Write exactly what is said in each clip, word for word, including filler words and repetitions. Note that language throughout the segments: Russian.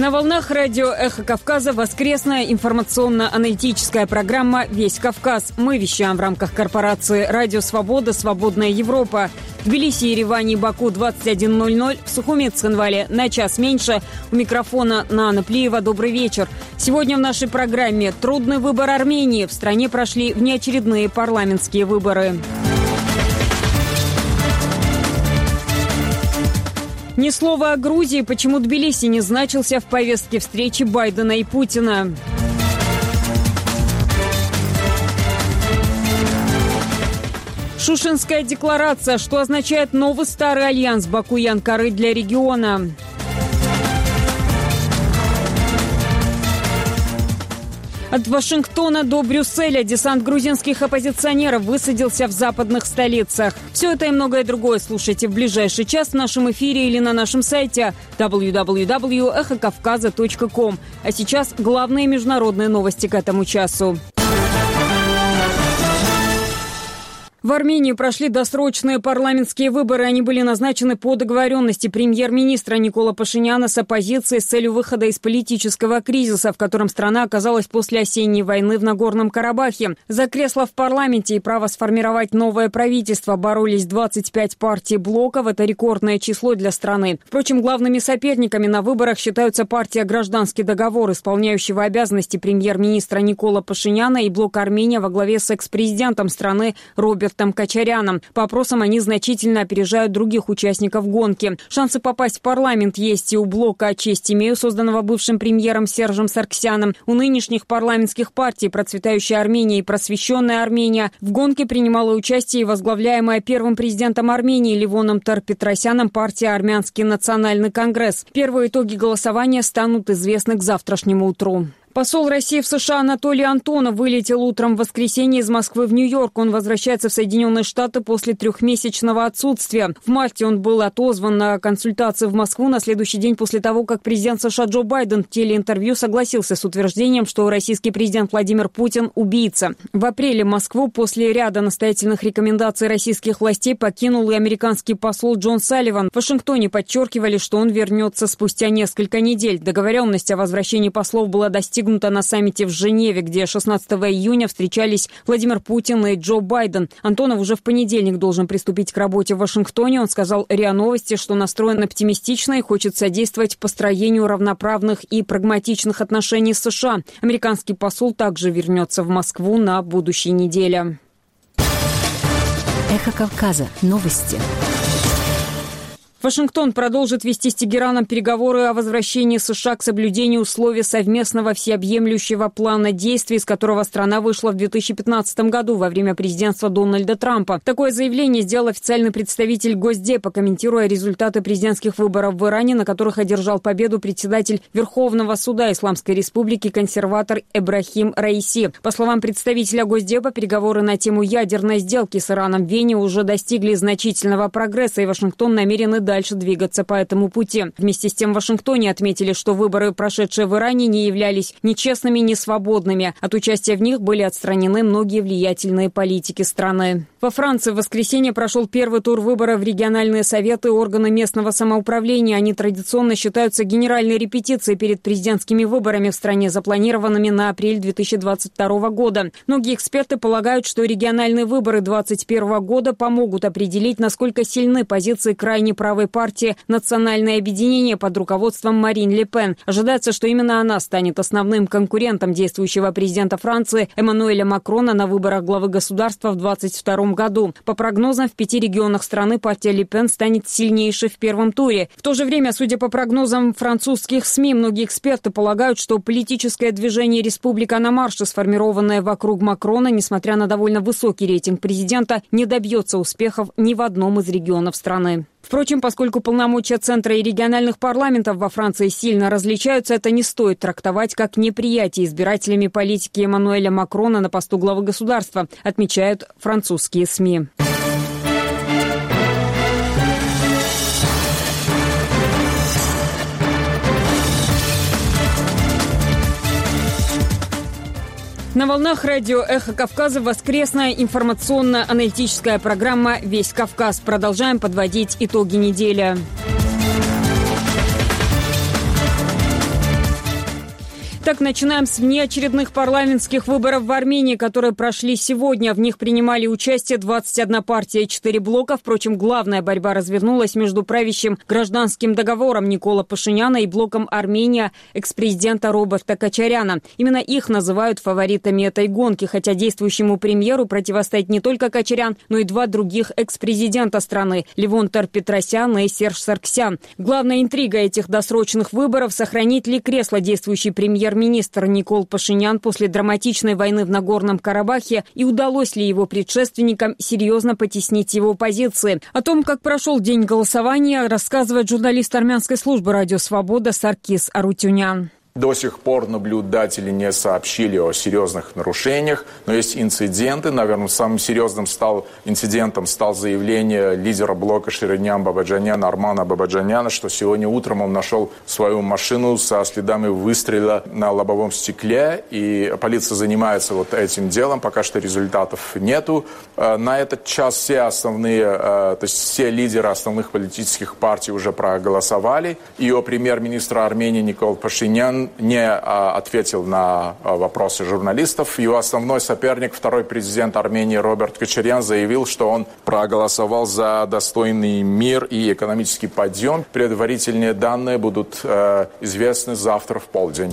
На волнах радио «Эхо Кавказа» воскресная информационно-аналитическая программа «Весь Кавказ». Мы вещаем в рамках корпорации «Радио Свобода. Свободная Европа». В Тбилиси, Ереване и Баку двадцать один ноль ноль, в Сухуми, Цхинвале на час меньше. У микрофона Нана Плиева. Добрый вечер. Сегодня в нашей программе трудный выбор Армении. В стране прошли внеочередные парламентские выборы. Ни слова о Грузии, почему Тбилиси не значился в повестке встречи Байдена и Путина. Шушинская декларация, что означает новый старый альянс Баку и Анкары для региона. От Вашингтона до Брюсселя десант грузинских оппозиционеров высадился в западных столицах. Все это и многое другое слушайте в ближайший час в нашем эфире или на нашем сайте дабл ю дабл ю дабл ю точка эхо кавказа точка ком. А сейчас главные международные новости к этому часу. В Армении прошли досрочные парламентские выборы. Они были назначены по договоренности премьер-министра Никола Пашиняна с оппозицией с целью выхода из политического кризиса, в котором страна оказалась после осенней войны в Нагорном Карабахе. За кресло в парламенте и право сформировать новое правительство боролись двадцать пять партий блоков. Это рекордное число для страны. Впрочем, главными соперниками на выборах считаются партия «Гражданский договор», исполняющего обязанности премьер-министра Никола Пашиняна, и блок «Армения» во главе с экс-президентом страны Робертом Кочаряном. По опросам они значительно опережают других участников гонки. Шансы попасть в парламент есть и у блока «Честь имею», созданного бывшим премьером Сержем Сарксяном. У нынешних парламентских партий «Процветающая Армения» и «Просвещенная Армения» в гонке принимала участие и возглавляемая первым президентом Армении Левоном Тер-Петросяном партия «Армянский национальный конгресс». Первые итоги голосования станут известны к завтрашнему утру. Посол России в США Анатолий Антонов вылетел утром в воскресенье из Москвы в Нью-Йорк. Он возвращается в Соединенные Штаты после трехмесячного отсутствия. В марте он был отозван на консультации в Москву на следующий день после того, как президент США Джо Байден в телеинтервью согласился с утверждением, что российский президент Владимир Путин – убийца. В апреле Москву после ряда настоятельных рекомендаций российских властей покинул и американский посол Джон Салливан. В Вашингтоне подчеркивали, что он вернется спустя несколько недель. Договоренность о возвращении послов была достигнута на саммите в Женеве, где шестнадцатого июня встречались Владимир Путин и Джо Байден. Антонов уже в понедельник должен приступить к работе в Вашингтоне. Он сказал РИА Новости, что настроен оптимистично и хочет содействовать построению равноправных и прагматичных отношений с США. Американский посол также вернется в Москву на будущей неделе. Эхо Кавказа. Новости. Вашингтон продолжит вести с Тегераном переговоры о возвращении США к соблюдению условий совместного всеобъемлющего плана действий, из которого страна вышла в две тысячи пятнадцатом году во время президентства Дональда Трампа. Такое заявление сделал официальный представитель Госдепа, комментируя результаты президентских выборов в Иране, на которых одержал победу председатель Верховного суда Исламской Республики консерватор Эбрахим Раиси. По словам представителя Госдепа, переговоры на тему ядерной сделки с Ираном в Вене уже достигли значительного прогресса, и Вашингтон намерен и дальше дальше двигаться по этому пути. Вместе с тем в Вашингтоне отметили, что выборы, прошедшие в Иране, не являлись ни честными, ни свободными. От участия в них были отстранены многие влиятельные политики страны. Во Франции в воскресенье прошел первый тур выборов в региональные советы и органы местного самоуправления. Они традиционно считаются генеральной репетицией перед президентскими выборами в стране, запланированными на апрель две тысячи двадцать второго года. Многие эксперты полагают, что региональные выборы две тысячи двадцать первого года помогут определить, насколько сильны позиции крайне правой партии «Национальное объединение» под руководством Марин Ле Пен. Ожидается, что именно она станет основным конкурентом действующего президента Франции Эммануэля Макрона на выборах главы государства в две тысячи двадцать втором году. По прогнозам, в пяти регионах страны партия Ле Пен станет сильнейшей в первом туре. В то же время, судя по прогнозам французских СМИ, многие эксперты полагают, что политическое движение «Республика на марше», сформированное вокруг Макрона, несмотря на довольно высокий рейтинг президента, не добьется успехов ни в одном из регионов страны. Впрочем, поскольку полномочия центра и региональных парламентов во Франции сильно различаются, это не стоит трактовать как неприятие избирателями политики Эммануэля Макрона на посту главы государства, отмечают французские СМИ. На волнах радио «Эхо Кавказа» воскресная информационно-аналитическая программа «Весь Кавказ». Продолжаем подводить итоги недели. Так, начинаем с внеочередных парламентских выборов в Армении, которые прошли сегодня. В них принимали участие двадцать одна партия и четыре блока. Впрочем, главная борьба развернулась между правящим гражданским договором Никола Пашиняна и блоком Армения экс-президента Роберта Кочаряна. Именно их называют фаворитами этой гонки, хотя действующему премьеру противостоит не только Кочарян, но и два других экс-президента страны – Левон Тер-Петросян и Серж Сарксян. Главная интрига этих досрочных выборов – сохранит ли кресло действующий премьер Премьер-министр Никол Пашинян после драматичной войны в Нагорном Карабахе и удалось ли его предшественникам серьезно потеснить его позиции. О том, как прошел день голосования, рассказывает журналист армянской службы «Радио Свобода» Саркис Арутюнян. До сих пор наблюдатели не сообщили о серьезных нарушениях, но есть инциденты. Наверное, самым серьезным стал, инцидентом стал заявление лидера блока Ширинян Бабаджаняна, Армана Бабаджаняна, что сегодня утром он нашел свою машину со следами выстрела на лобовом стекле, и полиция занимается вот этим делом, пока что результатов нету. На этот час все основные, то есть все лидеры основных политических партий уже проголосовали, и о премьер-министра Армении Никол Пашинян не а, ответил на а, вопросы журналистов. Его основной соперник, второй президент Армении Роберт Кочарян, заявил, что он проголосовал за достойный мир и экономический подъем. Предварительные данные будут э, известны завтра в полдень.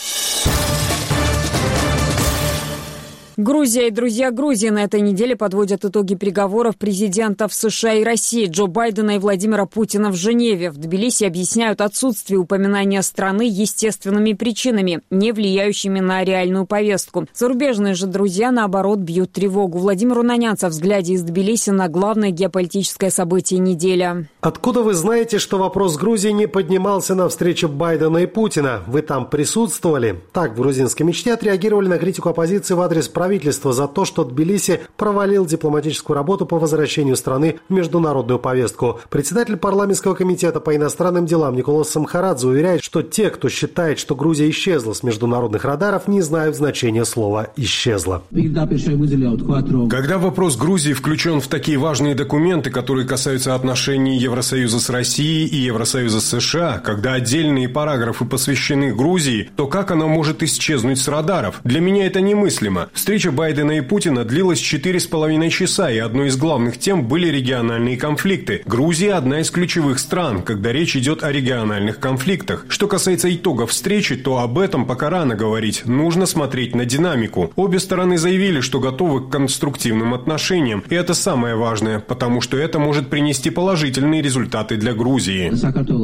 Грузия и друзья Грузии на этой неделе подводят итоги переговоров президентов США и России Джо Байдена и Владимира Путина в Женеве. В Тбилиси объясняют отсутствие упоминания страны естественными причинами, не влияющими на реальную повестку. Зарубежные же друзья, наоборот, бьют тревогу. Владимир Унанянцев в взгляде из Тбилиси на главное геополитическое событие недели. Откуда вы знаете, что вопрос Грузии не поднимался на встрече Байдена и Путина? Вы там присутствовали? Так в грузинской мечте отреагировали на критику оппозиции в адрес правительства за то, что Тбилиси провалил дипломатическую работу по возвращению страны в международную повестку. Председатель парламентского комитета по иностранным делам Николас Самхарадзе уверяет, что те, кто считает, что Грузия исчезла с международных радаров, не знают значения слова «исчезла». Когда вопрос Грузии включен в такие важные документы, которые касаются отношений Евросоюза с Россией и Евросоюза с США, когда отдельные параграфы посвящены Грузии, то как она может исчезнуть с радаров? Для меня это немыслимо. Встреча Байдена и Путина длилась четыре с половиной часа, и одной из главных тем были региональные конфликты. Грузия – одна из ключевых стран, когда речь идет о региональных конфликтах. Что касается итогов встречи, то об этом пока рано говорить. Нужно смотреть на динамику. Обе стороны заявили, что готовы к конструктивным отношениям, и это самое важное, потому что это может принести положительные результаты для Грузии.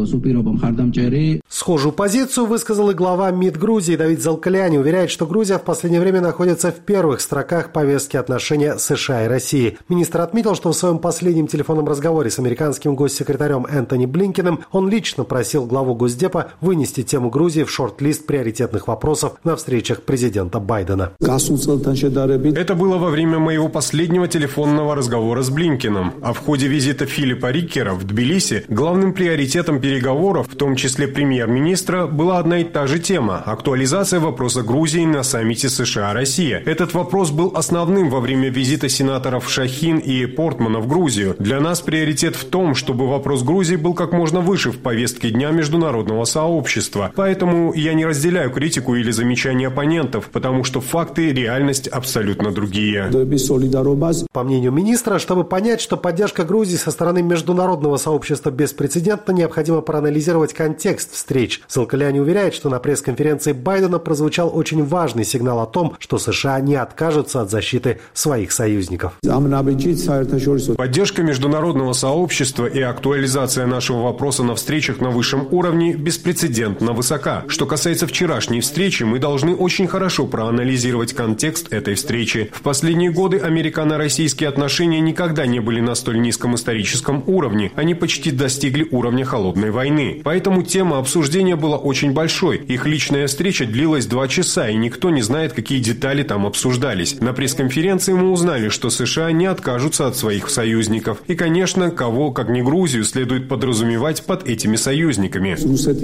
Схожую позицию высказал и глава МИД Грузии Давид Залкаляни. Уверяет, что Грузия в последнее время находится в первом первых строках повестки отношения США и России. Министр отметил, что в своем последнем телефонном разговоре с американским госсекретарем Энтони Блинкеном он лично просил главу Госдепа вынести тему Грузии в шорт-лист приоритетных вопросов на встречах президента Байдена. Это было во время моего последнего телефонного разговора с Блинкеном. А в ходе визита Филиппа Риккера в Тбилиси главным приоритетом переговоров, в том числе премьер-министра, была одна и та же тема – актуализация вопроса Грузии на саммите США-Россия. Этот вопрос был основным во время визита сенаторов Шахин и Портмана в Грузию. Для нас приоритет в том, чтобы вопрос Грузии был как можно выше в повестке дня международного сообщества. Поэтому я не разделяю критику или замечания оппонентов, потому что факты и реальность абсолютно другие. По мнению министра, чтобы понять, что поддержка Грузии со стороны международного сообщества беспрецедентна, необходимо проанализировать контекст встреч. Залкаляни уверяет, что на пресс-конференции Байдена прозвучал очень важный сигнал о том, что США не откажутся от защиты своих союзников. Поддержка международного сообщества и актуализация нашего вопроса на встречах на высшем уровне беспрецедентно высока. Что касается вчерашней встречи, мы должны очень хорошо проанализировать контекст этой встречи. В последние годы американо-российские отношения никогда не были на столь низком историческом уровне. Они почти достигли уровня холодной войны. Поэтому тема обсуждения была очень большой. Их личная встреча длилась два часа, и никто не знает, какие детали там обсуждались. обсуждались. На пресс-конференции мы узнали, что США не откажутся от своих союзников. И, конечно, кого, как не Грузию, следует подразумевать под этими союзниками.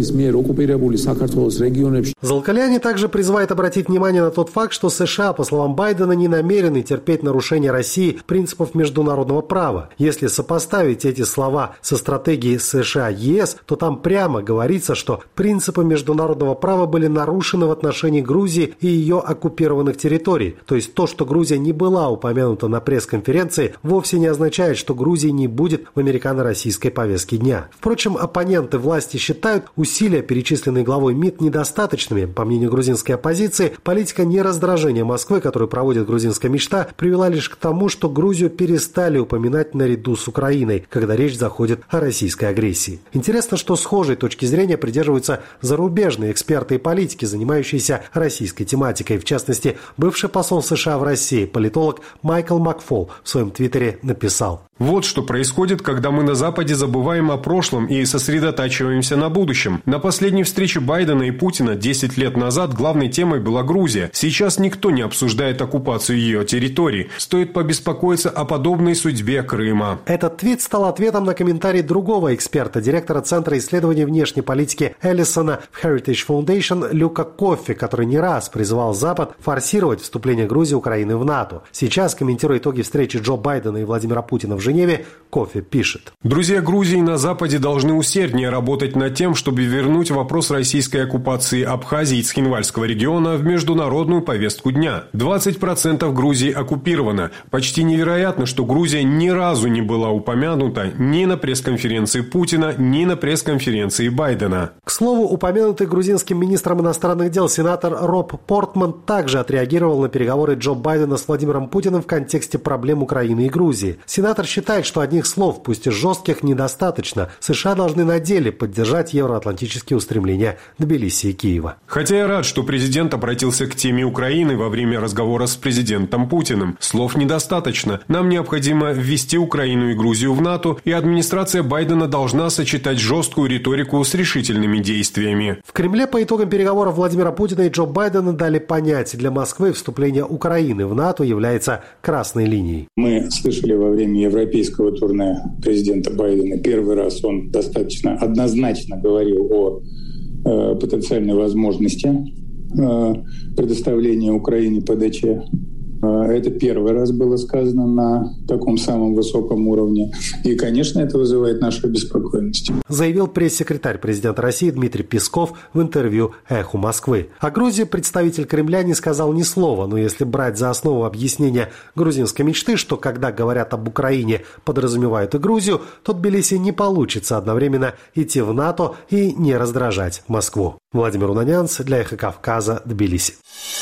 Залкаляни также призывает обратить внимание на тот факт, что США, по словам Байдена, не намерены терпеть нарушения России принципов международного права. Если сопоставить эти слова со стратегией США-ЕС, то там прямо говорится, что принципы международного права были нарушены в отношении Грузии и ее оккупированных территорий. То есть то, что Грузия не была упомянута на пресс-конференции, вовсе не означает, что Грузии не будет в американо-российской повестке дня. Впрочем, оппоненты власти считают усилия, перечисленные главой МИД, недостаточными. По мнению грузинской оппозиции, политика нераздражения Москвы, которую проводит грузинская мечта, привела лишь к тому, что Грузию перестали упоминать наряду с Украиной, когда речь заходит о российской агрессии. Интересно, что схожей точки зрения придерживаются зарубежные эксперты и политики, занимающиеся российской тематикой. В частности, бывший посол США в России, политолог Майкл Макфол в своем твиттере написал: Вот что происходит, когда мы на Западе забываем о прошлом и сосредотачиваемся на будущем. На последней встрече Байдена и Путина десять лет назад главной темой была Грузия. Сейчас никто не обсуждает оккупацию ее территорий. Стоит побеспокоиться о подобной судьбе Крыма. Этот твит стал ответом на комментарий другого эксперта, директора Центра исследований внешней политики Эллисона в Heritage Foundation Люка Коффи, который не раз призывал Запад форсировать вступление Грузии и Украины в НАТО. Сейчас, комментируя итоги встречи Джо Байдена и Владимира Путина в Женеве, Коффи пишет: Друзья Грузии на Западе должны усерднее работать над тем, чтобы вернуть вопрос российской оккупации Абхазии и Цхинвальского региона в международную повестку дня. двадцать процентов Грузии оккупировано. Почти невероятно, что Грузия ни разу не была упомянута ни на пресс-конференции Путина, ни на пресс-конференции Байдена. К слову, упомянутый грузинским министром иностранных дел сенатор Роб Портман также отреагировал на переговоры Джо Байдена с Владимиром Путиным в контексте проблем Украины и Грузии. Сенатор считает, что одних слов, пусть и жестких, недостаточно. США должны на деле поддержать евроатлантические устремления Тбилиси и Киева. Хотя я рад, что президент обратился к теме Украины во время разговора с президентом Путиным. Слов недостаточно. Нам необходимо ввести Украину и Грузию в НАТО, и администрация Байдена должна сочетать жесткую риторику с решительными действиями. В Кремле по итогам переговоров Владимира Путина и Джо Байдена дали понять, для Москвы вступление Украины в НАТО является красной линией. Мы слышали во время европейского турне президента Байдена, первый раз он достаточно однозначно говорил о э, потенциальной возможности э, предоставления Украине ПДЧ. Это первый раз было сказано на таком самом высоком уровне. И, конечно, это вызывает нашу обеспокоенность. Заявил пресс-секретарь президента России Дмитрий Песков в интервью «Эху Москвы». О Грузии представитель Кремля не сказал ни слова, но если брать за основу объяснения грузинской мечты, что когда говорят об Украине, подразумевают и Грузию, то Тбилиси не получится одновременно идти в НАТО и не раздражать Москву. Владимир Унанянц для «Эхо Кавказа», Тбилиси.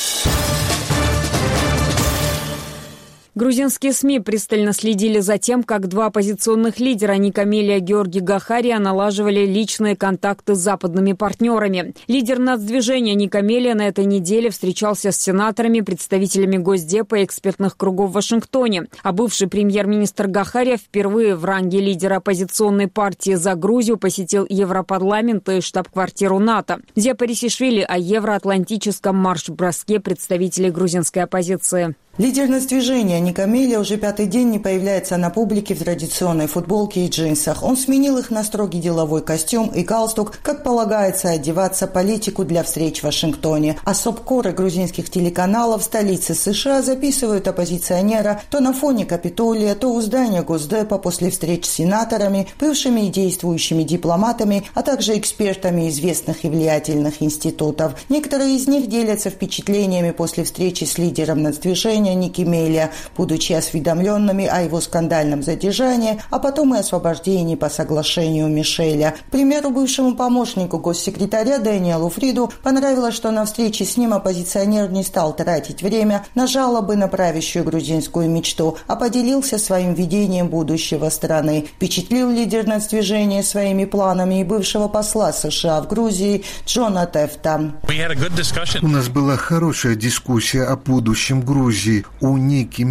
Грузинские СМИ пристально следили за тем, как два оппозиционных лидера Никамелия и Георгий Гахария налаживали личные контакты с западными партнерами. Лидер нацдвижения Никамелия на этой неделе встречался с сенаторами, представителями Госдепа и экспертных кругов в Вашингтоне. А бывший премьер-министр Гахария впервые в ранге лидера оппозиционной партии «За Грузию» посетил Европарламент и штаб-квартиру НАТО. Дзяпарисишвили о евроатлантическом марш-броске представителей грузинской оппозиции. Лидер нацдвижения Никамелия уже пятый день не появляется на публике в традиционной футболке и джинсах. Он сменил их на строгий деловой костюм и галстук, как полагается одеваться политику для встреч в Вашингтоне. А субкоры грузинских телеканалов столицы США записывают оппозиционера то на фоне Капитолия, то у здания Госдепа после встреч с сенаторами, бывшими и действующими дипломатами, а также экспертами известных и влиятельных институтов. Некоторые из них делятся впечатлениями после встречи с лидером нацдвижения Никамелия, будучи осведомленными о его скандальном задержании, а потом и освобождении по соглашению Мишеля. К примеру, бывшему помощнику госсекретаря Дэниелу Фриду понравилось, что на встрече с ним оппозиционер не стал тратить время на жалобы на правящую грузинскую мечту, а поделился своим видением будущего страны. Впечатлил лидер нацдвижения своими планами и бывшего посла США в Грузии Джона Тефта. У нас была хорошая дискуссия о будущем Грузии. У Никамелия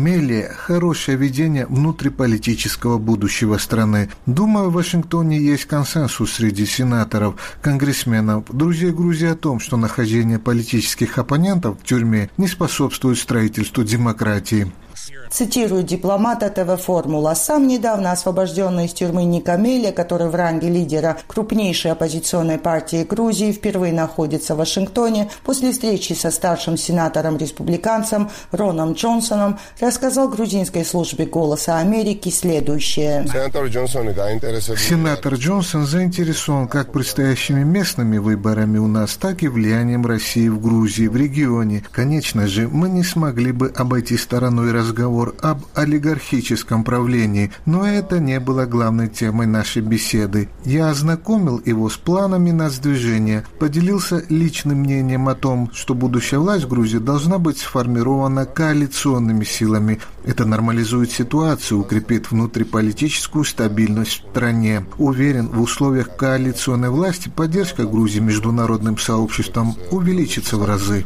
Камелия – хорошее видение внутриполитического будущего страны. Думаю, в Вашингтоне есть консенсус среди сенаторов, конгрессменов, друзей Грузии о том, что нахождение политических оппонентов в тюрьме не способствует строительству демократии. Цитирует дипломата ТВ «Формула». Сам недавно освобожденный из тюрьмы Никамелия, который в ранге лидера крупнейшей оппозиционной партии Грузии, впервые находится в Вашингтоне, после встречи со старшим сенатором-республиканцем Роном Джонсоном, рассказал грузинской службе «Голоса Америки» следующее. Сенатор Джонсон заинтересован как предстоящими местными выборами у нас, так и влиянием России в Грузии, в регионе. Конечно же, мы не смогли бы обойти стороной разговор об олигархическом правлении, но это не было главной темой нашей беседы. Я ознакомил его с планами нацдвижения, поделился личным мнением о том, что будущая власть в Грузии должна быть сформирована коалиционными силами. Это нормализует ситуацию, укрепит внутриполитическую стабильность в стране. Уверен, в условиях коалиционной власти поддержка Грузии международным сообществом увеличится в разы.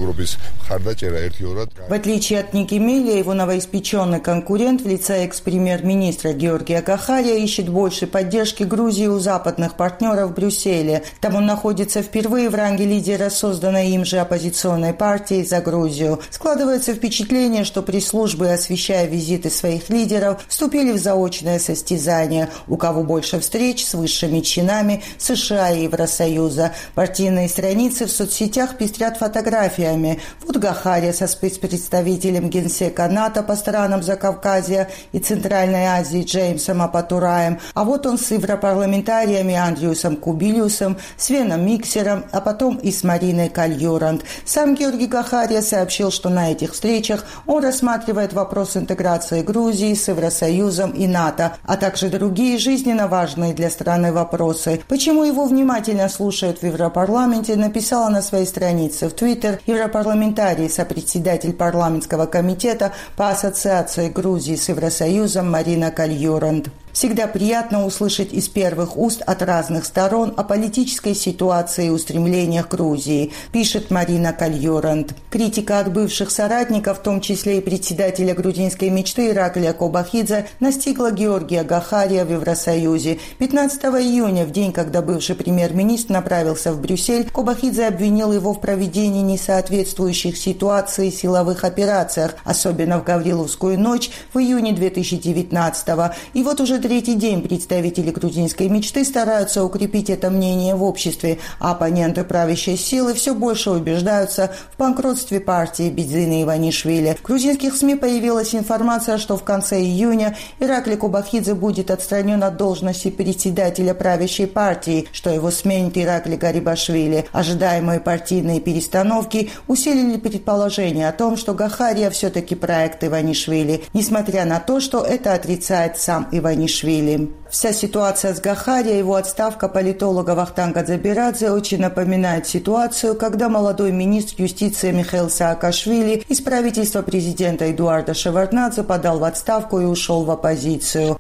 В отличие от Никемелия, его новоиспеченный конкурент в лице экс-премьер-министра Георгия Гахария ищет больше поддержки Грузии у западных партнеров в Брюсселе. Там он находится впервые в ранге лидера созданной им же оппозиционной партии «За Грузию». Складывается впечатление, что пресс-службы, освещая визиты своих лидеров, вступили в заочное состязание, у кого больше встреч с высшими чинами США и Евросоюза. Партийные страницы в соцсетях пестрят фотографиями. Вот Гахария со спецпредставителем генсека НАТО по странам Закавказья и Центральной Азии Джеймсом Апатураем, а вот он с европарламентариями Андриусом Кубилюсом, Свеном Миксером, а потом и с Мариной Кальюранд. Сам Георгий Гахария сообщил, что на этих встречах он рассматривает вопрос интеграции Грузии с Евросоюзом и НАТО, а также другие жизненно важные для страны вопросы. Почему его внимательно слушают в Европарламенте, написала на своей странице в Твиттер европарламентарий, сопредседатель парламентского комитета по ассоциации Грузии с Евросоюзом Марина Кальюранд. Всегда приятно услышать из первых уст от разных сторон о политической ситуации и устремлениях Грузии, пишет Марина Кальюранд. Критика от бывших соратников, в том числе и председателя грузинской мечты Ираклия Кобахидзе, настигла Георгия Гахария в Евросоюзе. пятнадцатого июня, в день, когда бывший премьер-министр направился в Брюссель, Кобахидзе обвинил его в проведении несоответствующих ситуаций и силовых операциях, особенно в Гавриловскую ночь в июне две тысячи девятнадцатого. И вот уже третий день представители грузинской мечты стараются укрепить это мнение в обществе, а оппоненты правящей силы все больше убеждаются в банкротстве партии Бидзины Иванишвили. В грузинских СМИ появилась информация, что в конце июня Ираклий Кобахидзе будет отстранен от должности председателя правящей партии, что его сменит Ираклий Гарибашвили. Ожидаемые партийные перестановки усилили предположение о том, что Гахария все-таки проект Иванишвили, несмотря на то, что это отрицает сам Иванишвили. Вся ситуация с Гахарией и его отставка политолога Вахтанга Дзабирадзе очень напоминает ситуацию, когда молодой министр юстиции Михаил Саакашвили из правительства президента Эдуарда Шеварднадзе подал в отставку и ушел в оппозицию.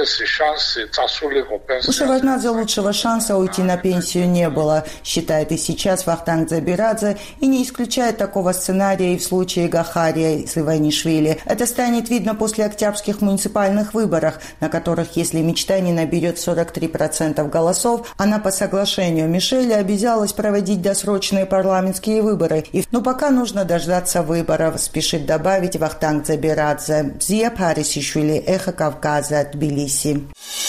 У Шеварднадзе лучшего шанса уйти на пенсию не было, считает и сейчас Вахтанг Дзабирадзе, и не исключает такого сценария и в случае Гахария с Иванишвили. Это станет видно после октябрьских муниципальных выборов, на которых, если мечта не наберет сорок три процента голосов, она по соглашению Мишеля обязалась проводить досрочные парламентские выборы. И, но пока нужно дождаться выборов, спешит добавить Вахтанг Дзабирадзе. Зия Парисишвили, Эхо Кавказа, Тбилиси.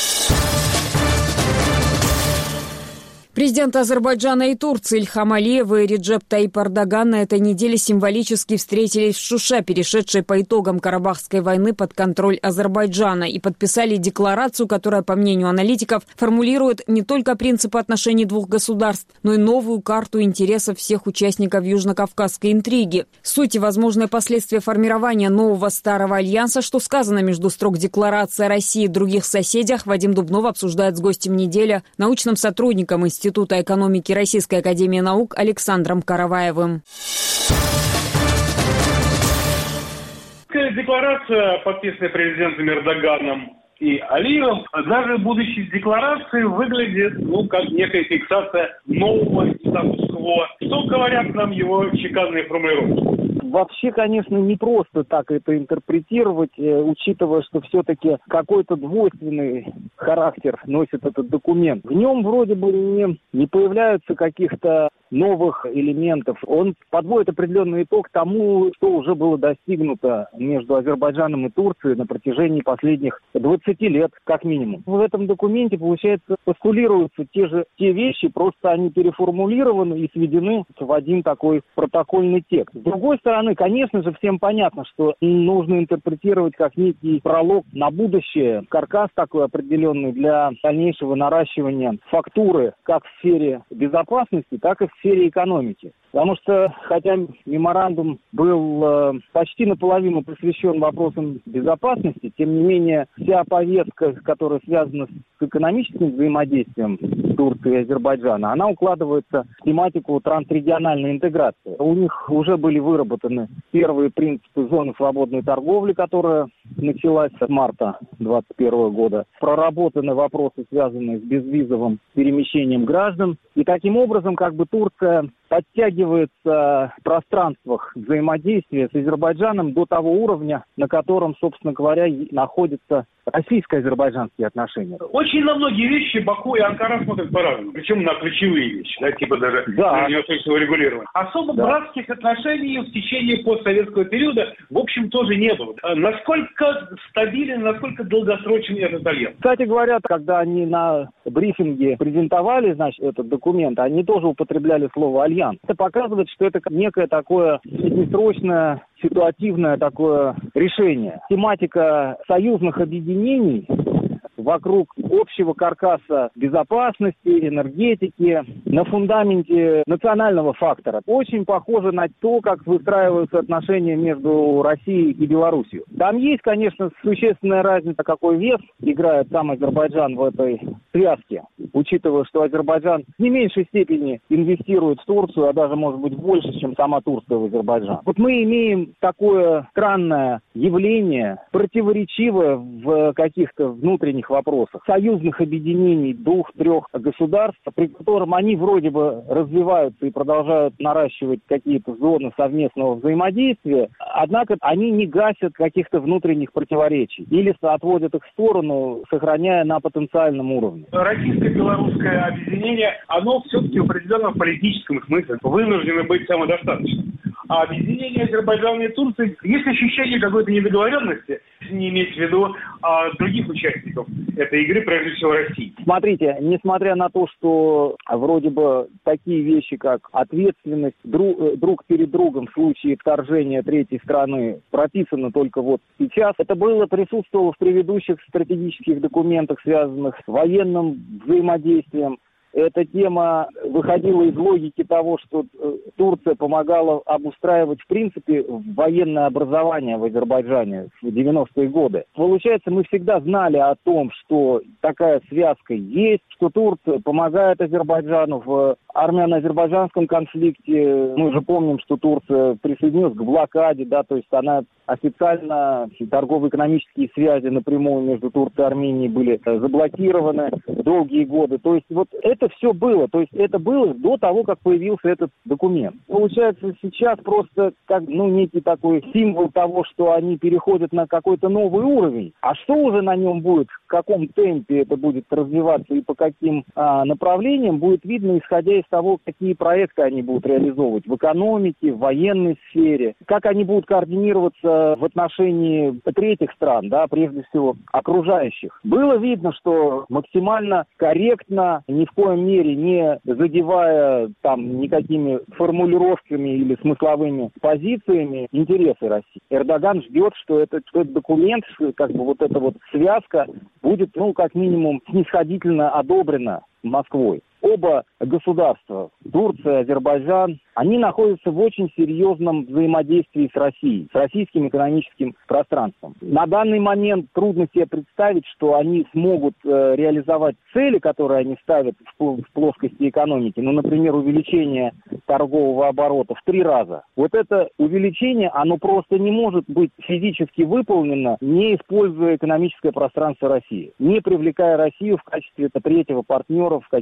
Президенты Азербайджана и Турции Ильхам Алиев и Реджеп Таyyip Эрдоган на этой неделе символически встретились в Шуше, перешедшей по итогам Карабахской войны под контроль Азербайджана, и подписали декларацию, которая, по мнению аналитиков, формулирует не только принципы отношений двух государств, но и новую карту интересов всех участников южно-кавказской интриги. Суть и возможные последствия формирования нового старого альянса, что сказано между строк декларации о России и других соседях, Вадим Дубнов обсуждает с гостем недели, научным сотрудником Института Института экономики Российской академии наук Александром Караваевым. Декларация, подписанная президентом Эрдоганом и Алиевым, даже будучи декларацией, выглядит ну, как некая фиксация нового статус-кво. Что говорят нам его чеканные формулировки? вообще, конечно, не просто так это интерпретировать, учитывая, что все-таки какой-то двойственный характер носит этот документ. В нем вроде бы не, не появляются каких-то новых элементов. Он подводит определенный итог тому, что уже было достигнуто между Азербайджаном и Турцией на протяжении последних двадцати лет, как минимум. В этом документе, получается, постулируются те же те вещи, просто они переформулированы и сведены в один такой протокольный текст. С другой стороны, конечно же, всем понятно, что нужно интерпретировать как некий пролог на будущее, каркас такой определенный для дальнейшего наращивания фактуры как в сфере безопасности, так и в сфере экономики. Потому что, хотя меморандум был э, почти наполовину посвящен вопросам безопасности, тем не менее вся повестка, которая связана с экономическим взаимодействием Турции и Азербайджана, она укладывается в тематику трансрегиональной интеграции. У них уже были выработаны первые принципы зоны свободной торговли, которая началась с марта двадцать первого года. Проработаны вопросы, связанные с безвизовым перемещением граждан. И таким образом, как бы Турция подтягивается в пространствах взаимодействия с Азербайджаном до того уровня, на котором, собственно говоря, находятся российско-азербайджанские отношения. Очень на многие вещи Баку и Анкара смотрят по-разному, причем на ключевые вещи, да, типа даже да. неустойчивого регулирования. Особо да. братских отношений в течение постсоветского периода, в общем, тоже не было. Насколько стабилен, насколько долгосрочен этот альянс? Кстати говоря, когда они на брифинге презентовали, значит, этот документ, они тоже употребляли слово «альянс». Это показывает, что это некое такое среднесрочное, ситуативное такое решение. Тематика союзных объединений вокруг общего каркаса безопасности, энергетики, на фундаменте национального фактора. Очень похоже на то, как выстраиваются отношения между Россией и Белоруссией. Там есть, конечно, существенная разница, какой вес играет сам Азербайджан в этой связке, учитывая, что Азербайджан в не меньшей степени инвестирует в Турцию, а даже, может быть, больше, чем сама Турция в Азербайджан. Вот мы имеем такое странное явление, противоречивое в каких-то внутренних вопросах, союзных объединений двух-трех государств, при котором они вроде бы развиваются и продолжают наращивать какие-то зоны совместного взаимодействия, однако они не гасят каких-то внутренних противоречий или отводят их в сторону, сохраняя на потенциальном уровне. Российско-белорусское объединение, оно все-таки в определенном политическом смысле вынуждено быть самодостаточным. А объединение Азербайджана и Турции, есть ощущение какой-то недоговоренности, не иметь в виду а, других участников этой игры, прежде всего России. Смотрите, несмотря на то, что вроде бы такие вещи, как ответственность друг, друг перед другом в случае вторжения третьей страны прописаны только вот сейчас, это было присутствовало в предыдущих стратегических документах, связанных с военным взаимодействием. Эта тема выходила из логики того, что Турция помогала обустраивать, в принципе, военное образование в Азербайджане в девяностые годы. Получается, мы всегда знали о том, что такая связка есть, что Турция помогает Азербайджану в армяно-азербайджанском конфликте. Мы же помним, что Турция присоединилась к блокаде, да, то есть она официально, торгово-экономические связи напрямую между Турцией и Арменией были заблокированы долгие годы. То есть вот это все было, то есть это было до того, как появился этот документ. Получается, сейчас просто как, ну, некий такой символ того, что они переходят на какой-то новый уровень. А что уже на нем будет, в каком темпе это будет развиваться и по каким а, направлениям, будет видно, исходя из того, какие проекты они будут реализовывать в экономике, в военной сфере, как они будут координироваться в отношении третьих стран, да, прежде всего окружающих. Было видно, что максимально корректно, ни в коем мере не задевая там никакими формулировками или смысловыми позициями интересы России. Эрдоган ждет, что этот, что этот документ, как бы вот эта вот связка будет, ну, как минимум, снисходительно одобрена Москвой. Оба государства, Турция, Азербайджан, они находятся в очень серьезном взаимодействии с Россией, с российским экономическим пространством. На данный момент трудно себе представить, что они смогут э, реализовать цели, которые они ставят в, в плоскости экономики. Ну, например, увеличение торгового оборота в три раза. Вот это увеличение, оно просто не может быть физически выполнено, не используя экономическое пространство России, не привлекая Россию в качестве третьего партнера в какие-то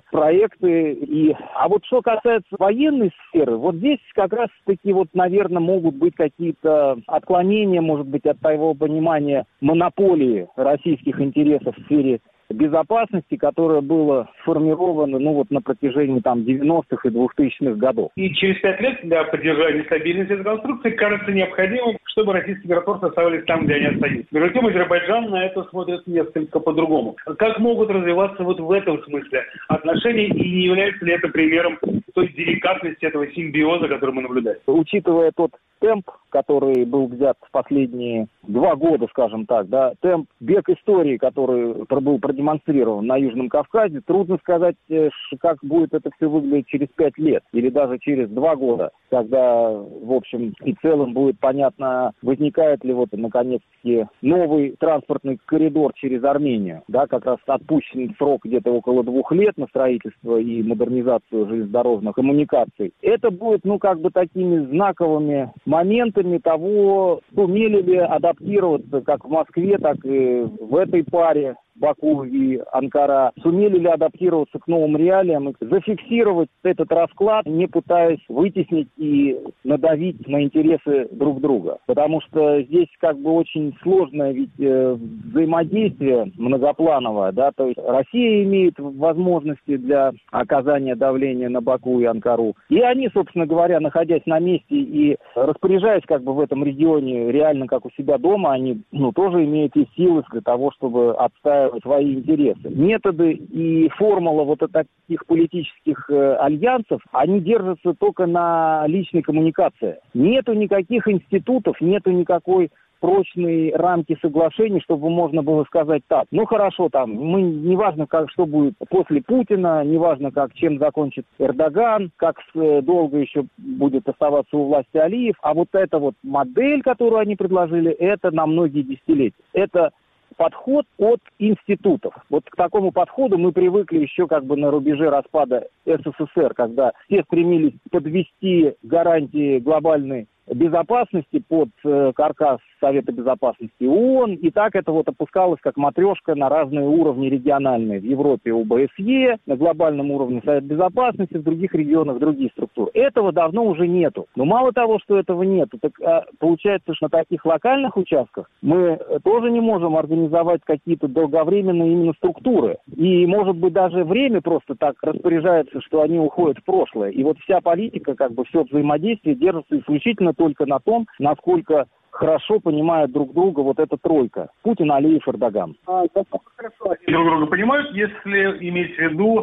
проекты. И... А вот что касается военной сферы, вот здесь как раз-таки, вот, наверное, могут быть какие-то отклонения, может быть, от того понимания монополии российских интересов в сфере безопасности, которое было сформировано, ну вот на протяжении там девяностых и двухтысячных годов. И через пять лет для поддержания стабильности этой конструкции кажется необходимым, чтобы российские аэропорты оставались там, где они остаются. Между тем, Азербайджан на это смотрит несколько по-другому. Как могут развиваться вот в этом смысле отношения, и не является ли это примером той деликатности этого симбиоза, который мы наблюдаем? Учитывая тот темп, который был взят в последние два года, скажем так, да, темп, бег истории, который был продемонстрирован на Южном Кавказе, трудно сказать, как будет это все выглядеть через пять лет или даже через два года, когда, в общем и целом, будет понятно, возникает ли вот, наконец-таки, новый транспортный коридор через Армению, да, как раз отпущен срок где-то около двух лет на строительство и модернизацию железнодорожных коммуникаций. Это будет, ну, как бы такими знаковыми моментами того, сумели ли адаптироваться как в Москве, так и в этой паре Баку и Анкара, сумели ли адаптироваться к новым реалиям и зафиксировать этот расклад, не пытаясь вытеснить и надавить на интересы друг друга. Потому что здесь как бы очень сложное ведь э, взаимодействие многоплановое, да, то есть Россия имеет возможности для оказания давления на Баку и Анкару. И они, собственно говоря, находясь на месте и распоряжаясь как бы в этом регионе реально как у себя дома, они, ну, тоже имеют и силы для того, чтобы отстаивать свои интересы. Методы и формула вот таких политических э, альянсов, они держатся только на личной коммуникации. Нету никаких институтов, нету никакой прочной рамки соглашений, чтобы можно было сказать так: ну хорошо, там, мы, неважно, как, что будет после Путина, неважно, как, чем закончит Эрдоган, как э, долго еще будет оставаться у власти Алиев, а вот эта вот модель, которую они предложили, это на многие десятилетия. Это подход от институтов. Вот к такому подходу мы привыкли еще как бы на рубеже распада СССР, когда все стремились подвести гарантии глобальной безопасности под э, каркас Совета Безопасности ООН, и так это вот опускалось как матрешка на разные уровни региональные. В Европе ОБСЕ, на глобальном уровне Совет Безопасности, в других регионах другие структуры. Этого давно уже нету. Но мало того, что этого нету, так а, получается, что на таких локальных участках мы тоже не можем организовать какие-то долговременные именно структуры. И, может быть, даже время просто так распоряжается, что они уходят в прошлое. И вот вся политика, как бы все взаимодействие держится исключительно только на том, насколько хорошо понимают друг друга вот эта тройка: Путин, Алиев, Эрдоган. А насколько хорошо они друг друга понимают, если иметь в виду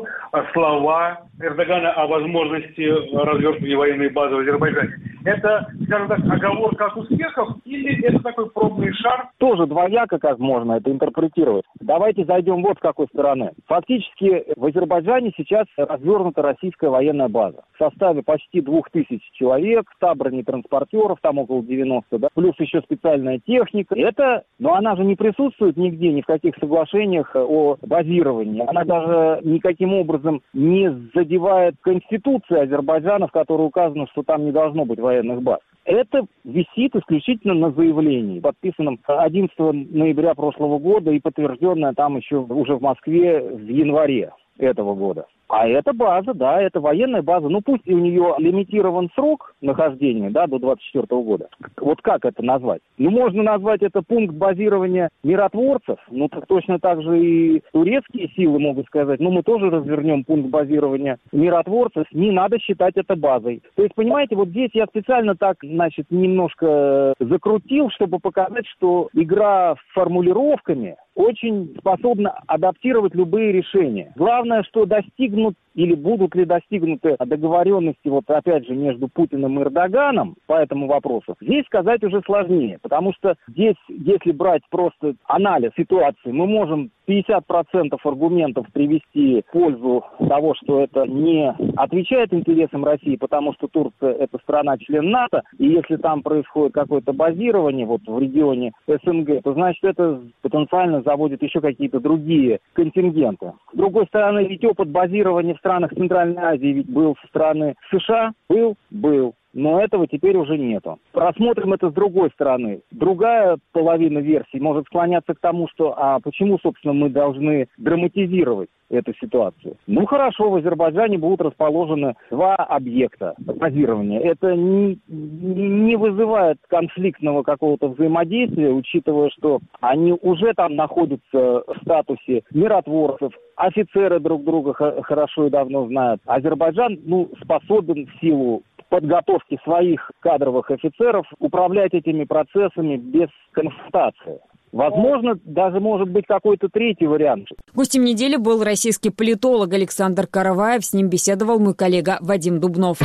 слова Эрдогана о возможности развертывания военной базы в Азербайджане? Это, скажем так, оговорка от успехов или это такой пробный шар? Тоже двояко как можно это интерпретировать. Давайте зайдем вот с какой стороны. Фактически в Азербайджане сейчас развернута российская военная база в составе почти двух тысяч человек, ста бронетранспортеров, там около девяноста, да, плюс еще специальная техника. Это, но она же не присутствует нигде, ни в каких соглашениях о базировании. Она даже никаким образом не задевает Конституцию Азербайджана, в которой указано, что там не должно быть военных баз. Это висит исключительно на заявлении, подписанном одиннадцатого ноября прошлого года и подтвержденное там еще уже в Москве в январе этого года. А это база, да, это военная база. Ну, пусть и у нее лимитирован срок нахождения, да, до двадцать четвёртого года. Вот как это назвать? Ну, можно назвать это пункт базирования миротворцев. Ну, так точно так же и турецкие силы могут сказать: ну, мы тоже развернем пункт базирования миротворцев. Не надо считать это базой. То есть, понимаете, вот здесь я специально так, значит, немножко закрутил, чтобы показать, что игра с формулировками очень способна адаптировать любые решения. Главное, что достигнут или будут ли достигнуты договоренности, вот опять же, между Путиным и Эрдоганом по этому вопросу, здесь сказать уже сложнее. Потому что здесь, если брать просто анализ ситуации, мы можем пятьдесят процентов аргументов привести в пользу того, что это не отвечает интересам России, потому что Турция – это страна-член НАТО, и если там происходит какое-то базирование вот в регионе СНГ, то значит это потенциально заводит еще какие-то другие контингенты. С другой стороны, ведь опыт базирования в странах Центральной Азии ведь был со стороны США, был, был. но этого теперь уже нету. Просмотрим это с другой стороны. Другая половина версии может склоняться к тому, что а почему, собственно, мы должны драматизировать эту ситуацию. Ну хорошо, в Азербайджане будут расположены два объекта базирования. Это не, не вызывает конфликтного какого-то взаимодействия, учитывая, что они уже там находятся в статусе миротворцев, офицеры друг друга хорошо и давно знают. Азербайджан ну, способен в силу подготовки своих кадровых офицеров управлять этими процессами без конфронтации. Возможно, даже может быть какой-то третий вариант. Гостем недели был российский политолог Александр Караваев. С ним беседовал мой коллега Вадим Дубнов.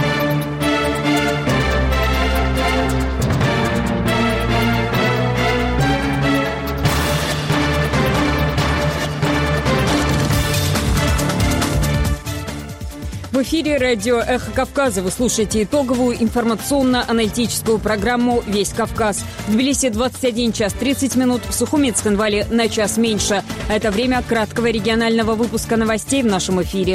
В эфире радио «Эхо Кавказа». Вы слушаете итоговую информационно-аналитическую программу «Весь Кавказ». В Тбилиси двадцать один час тридцать минут, в Сухуми и Цхинвале на час меньше. Это время краткого регионального выпуска новостей в нашем эфире.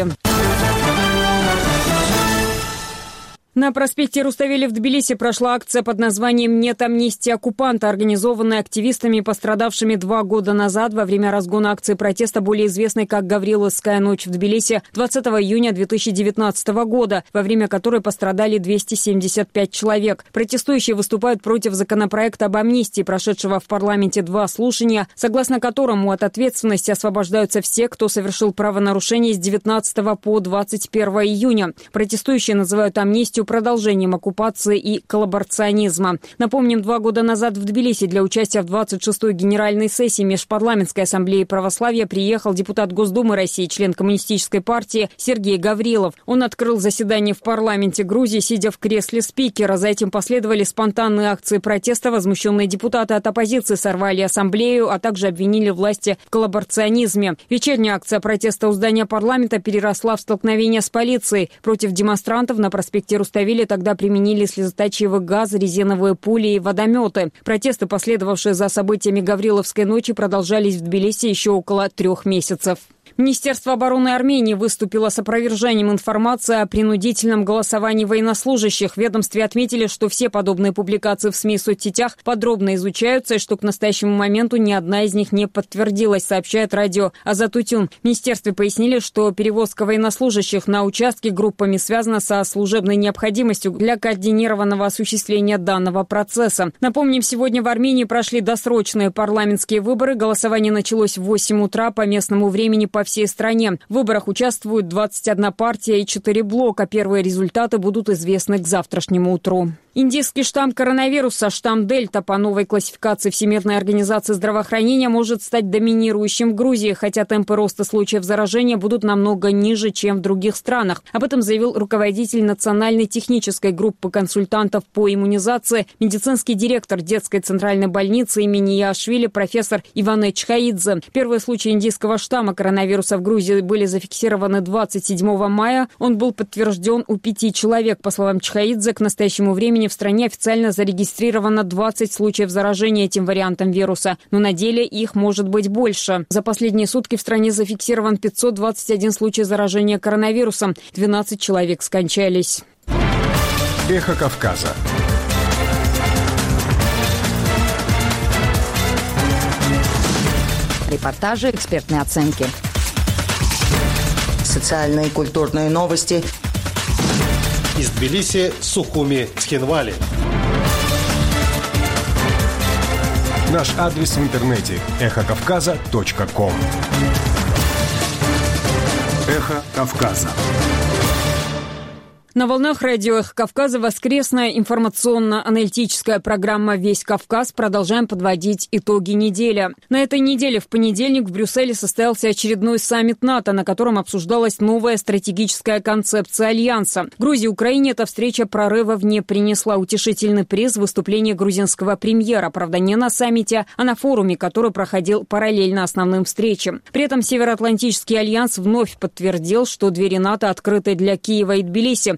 На проспекте Руставели в Тбилиси прошла акция под названием «Нет амнистии оккупанта», организованная активистами, пострадавшими два года назад во время разгона акции протеста, более известной как «Гавриловская ночь» в Тбилиси двадцатого июня две тысячи девятнадцатого года, во время которой пострадали двести семьдесят пять человек. Протестующие выступают против законопроекта об амнистии, прошедшего в парламенте два слушания, согласно которому от ответственности освобождаются все, кто совершил правонарушение с девятнадцатого по двадцать первое июня. Протестующие называют амнистию продолжением оккупации и коллаборационизма. Напомним, два года назад в Тбилиси для участия в двадцать шестой генеральной сессии Межпарламентской ассамблеи православия приехал депутат Госдумы России, член Коммунистической партии Сергей Гаврилов. Он открыл заседание в парламенте Грузии, сидя в кресле спикера. За этим последовали спонтанные акции протеста. Возмущенные депутаты от оппозиции сорвали ассамблею, а также обвинили власти в коллаборационизме. Вечерняя акция протеста у здания парламента переросла в столкновение с полицией. Против демонстрантов на проспекте Руставели тогда применили слезоточивый газ, резиновые пули и водометы. Протесты, последовавшие за событиями Гавриловской ночи, продолжались в Тбилиси еще около трех месяцев. Министерство обороны Армении выступило с опровержением информации о принудительном голосовании военнослужащих. В ведомстве отметили, что все подобные публикации в СМИ и соцсетях подробно изучаются, и что к настоящему моменту ни одна из них не подтвердилась, сообщает радио Азатутюн. В министерстве пояснили, что перевозка военнослужащих на участки группами связана со служебной необходимостью для координированного осуществления данного процесса. Напомним, сегодня в Армении прошли досрочные парламентские выборы. Голосование началось в восемь утра по местному времени по всей стране. В выборах участвуют двадцать одна партия и четыре блока. Первые результаты будут известны к завтрашнему утру. Индийский штамм коронавируса, штамм Дельта, по новой классификации Всемирной организации здравоохранения, может стать доминирующим в Грузии, хотя темпы роста случаев заражения будут намного ниже, чем в других странах. Об этом заявил руководитель Национальной технической группы консультантов по иммунизации, медицинский директор детской центральной больницы имени Яашвили, профессор Иване Чхаидзе. Первые случаи индийского штамма коронавируса в Грузии были зафиксированы двадцать седьмого мая. Он был подтвержден у пяти человек. По словам Чхаидзе, к настоящему времени в стране официально зарегистрировано двадцать случаев заражения этим вариантом вируса, но на деле их может быть больше. За последние сутки в стране зафиксирован пятьсот двадцать один случай заражения коронавирусом. двенадцать человек скончались. Эхо Кавказа. Репортажи, экспертные оценки. Социальные и культурные новости. Из Тбилиси, Сухуми, Цхинвали. Наш адрес в интернете эхо кавказа точка ком. Эхо Кавказа. На волнах радио «Эхо Кавказа» воскресная информационно-аналитическая программа «Весь Кавказ». Продолжаем подводить итоги недели. На этой неделе в понедельник в Брюсселе состоялся очередной саммит НАТО, на котором обсуждалась новая стратегическая концепция Альянса. Грузии и Украине эта встреча прорывов не принесла. Утешительный приз выступления грузинского премьера. Правда, не на саммите, а на форуме, который проходил параллельно основным встречам. При этом Североатлантический альянс вновь подтвердил, что двери НАТО открыты для Киева и Тбилиси.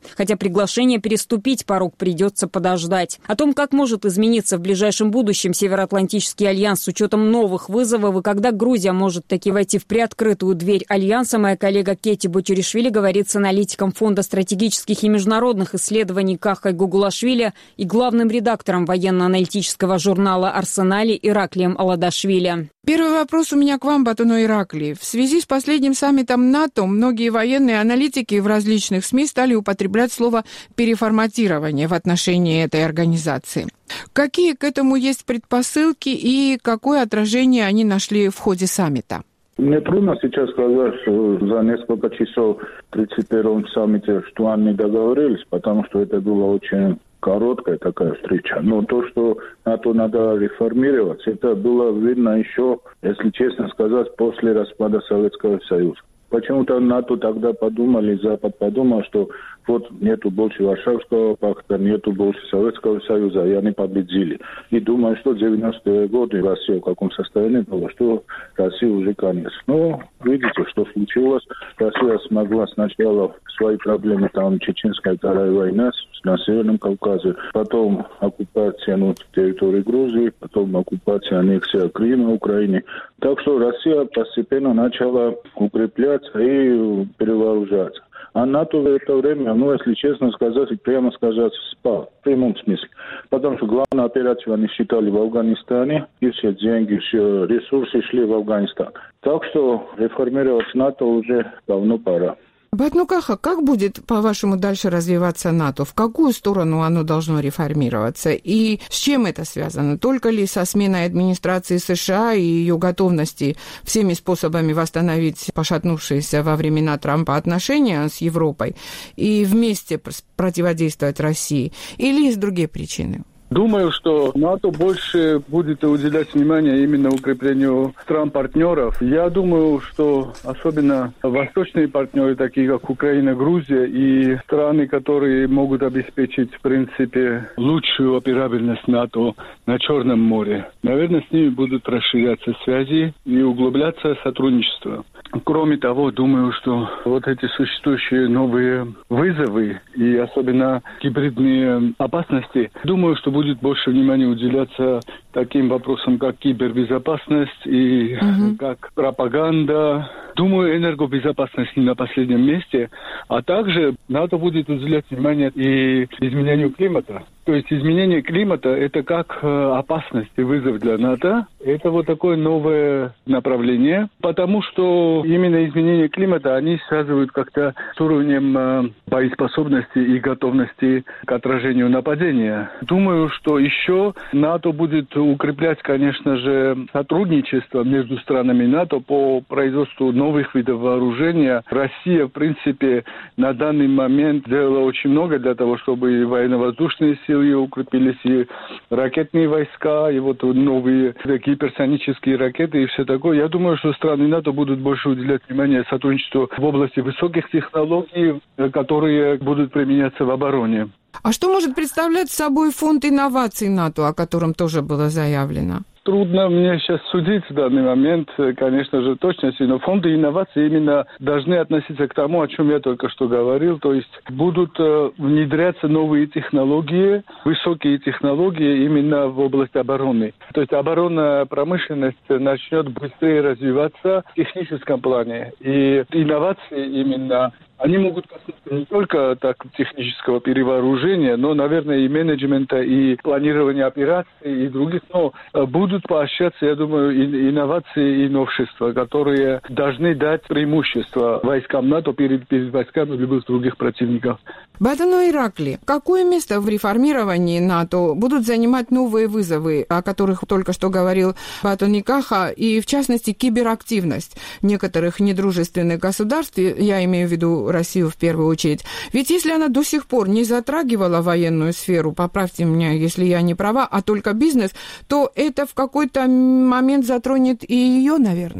хотя приглашение переступить порог придется подождать. О том, как может измениться в ближайшем будущем Североатлантический альянс с учетом новых вызовов и когда Грузия может таки войти в приоткрытую дверь альянса, моя коллега Кетти Бутюришвили говорит с аналитиком Фонда стратегических и международных исследований Кахой Гугулашвили и главным редактором военно-аналитического журнала «Арсенали» Ираклием Аладашвили. Первый вопрос у меня к вам, Батуно Ираклий. В связи с последним саммитом НАТО многие военные аналитики в различных СМИ стали употреблять слово «переформатирование» в отношении этой организации. Какие к этому есть предпосылки и какое отражение они нашли в ходе саммита? Мне трудно сейчас сказать, что за несколько часов в тридцать первом саммите, что они договорились, потому что это было очень короткая такая встреча. Но то, что НАТО надо реформировать, это было видно еще, если честно сказать, после распада Советского Союза. Почему-то НАТО тогда подумали, Запад подумал, что вот нету больше Варшавского пакта, нету больше Советского Союза, и они победили. И думаю, что в девяностые годы Россия в каком состоянии была, что Россия уже конец. Но видите, что случилось. Россия смогла сначала свои проблемы, там Чеченская вторая война на Северном Кавказе, потом оккупация ну, территории Грузии, потом оккупация, аннексия Крыма Украине. Так что Россия постепенно начала укрепляться и перевооружаться. А НАТО в это время, ну, если честно сказать, прямо сказать, спал. В прямом смысле. Потому что главную операцию они считали в Афганистане, и все деньги, все ресурсы шли в Афганистан. Так что реформировать НАТО уже давно пора. Батуно Каха, как будет, по-вашему, дальше развиваться НАТО? В какую сторону оно должно реформироваться? И с чем это связано? Только ли со сменой администрации США и ее готовности всеми способами восстановить пошатнувшиеся во времена Трампа отношения с Европой и вместе противодействовать России? Или есть другие причины? Думаю, что НАТО больше будет уделять внимание именно укреплению стран-партнеров. Я думаю, что особенно восточные партнеры, такие как Украина, Грузия и страны, которые могут обеспечить, в принципе, лучшую операбельность НАТО на Черном море, наверное, с ними будут расширяться связи и углубляться сотрудничество. Кроме того, думаю, что вот эти существующие новые вызовы и особенно гибридные опасности, думаю, что будет больше внимания уделяться таким вопросам, как кибербезопасность и uh-huh. как пропаганда. Думаю, энергобезопасность не на последнем месте, а также НАТО будет уделять внимание и изменению климата. То есть изменение климата – это как опасность и вызов для НАТО. Это вот такое новое направление, потому что именно изменение климата они связывают как-то с уровнем боеспособности и готовности к отражению нападения. Думаю, что еще НАТО будет укреплять, конечно же, сотрудничество между странами НАТО по производству новых видов вооружения. Россия, в принципе, на данный момент делала очень много для того, чтобы и военно-воздушные силы укрепились, и ракетные войска, и вот новые гиперсонические ракеты и все такое. Я думаю, что страны НАТО будут больше уделять внимание сотрудничеству в области высоких технологий, которые будут применяться в обороне. А что может представлять собой фонд инноваций НАТО, о котором тоже было заявлено? Трудно мне сейчас судить в данный момент, конечно же, точности, но фонды инноваций именно должны относиться к тому, о чем я только что говорил, то есть будут э, внедряться новые технологии, высокие технологии именно в области обороны. То есть оборонная промышленность начнет быстрее развиваться в техническом плане, и инновации именно они могут коснуться не только так технического перевооружения, но, наверное, и менеджмента, и планирования операций, и других. Но будут поощряться, я думаю, инновации и новшества, которые должны дать преимущество войскам НАТО перед, перед войсками любых других противников. Батуно Ираклий, какое место в реформировании НАТО будут занимать новые вызовы, о которых только что говорил Батуно Каха, и, в частности, киберактивность некоторых недружественных государств, я имею в виду Россию в первую очередь. Ведь если она до сих пор не затрагивала военную сферу, поправьте меня, если я не права, а только бизнес, то это в какой-то момент затронет и ее, наверное.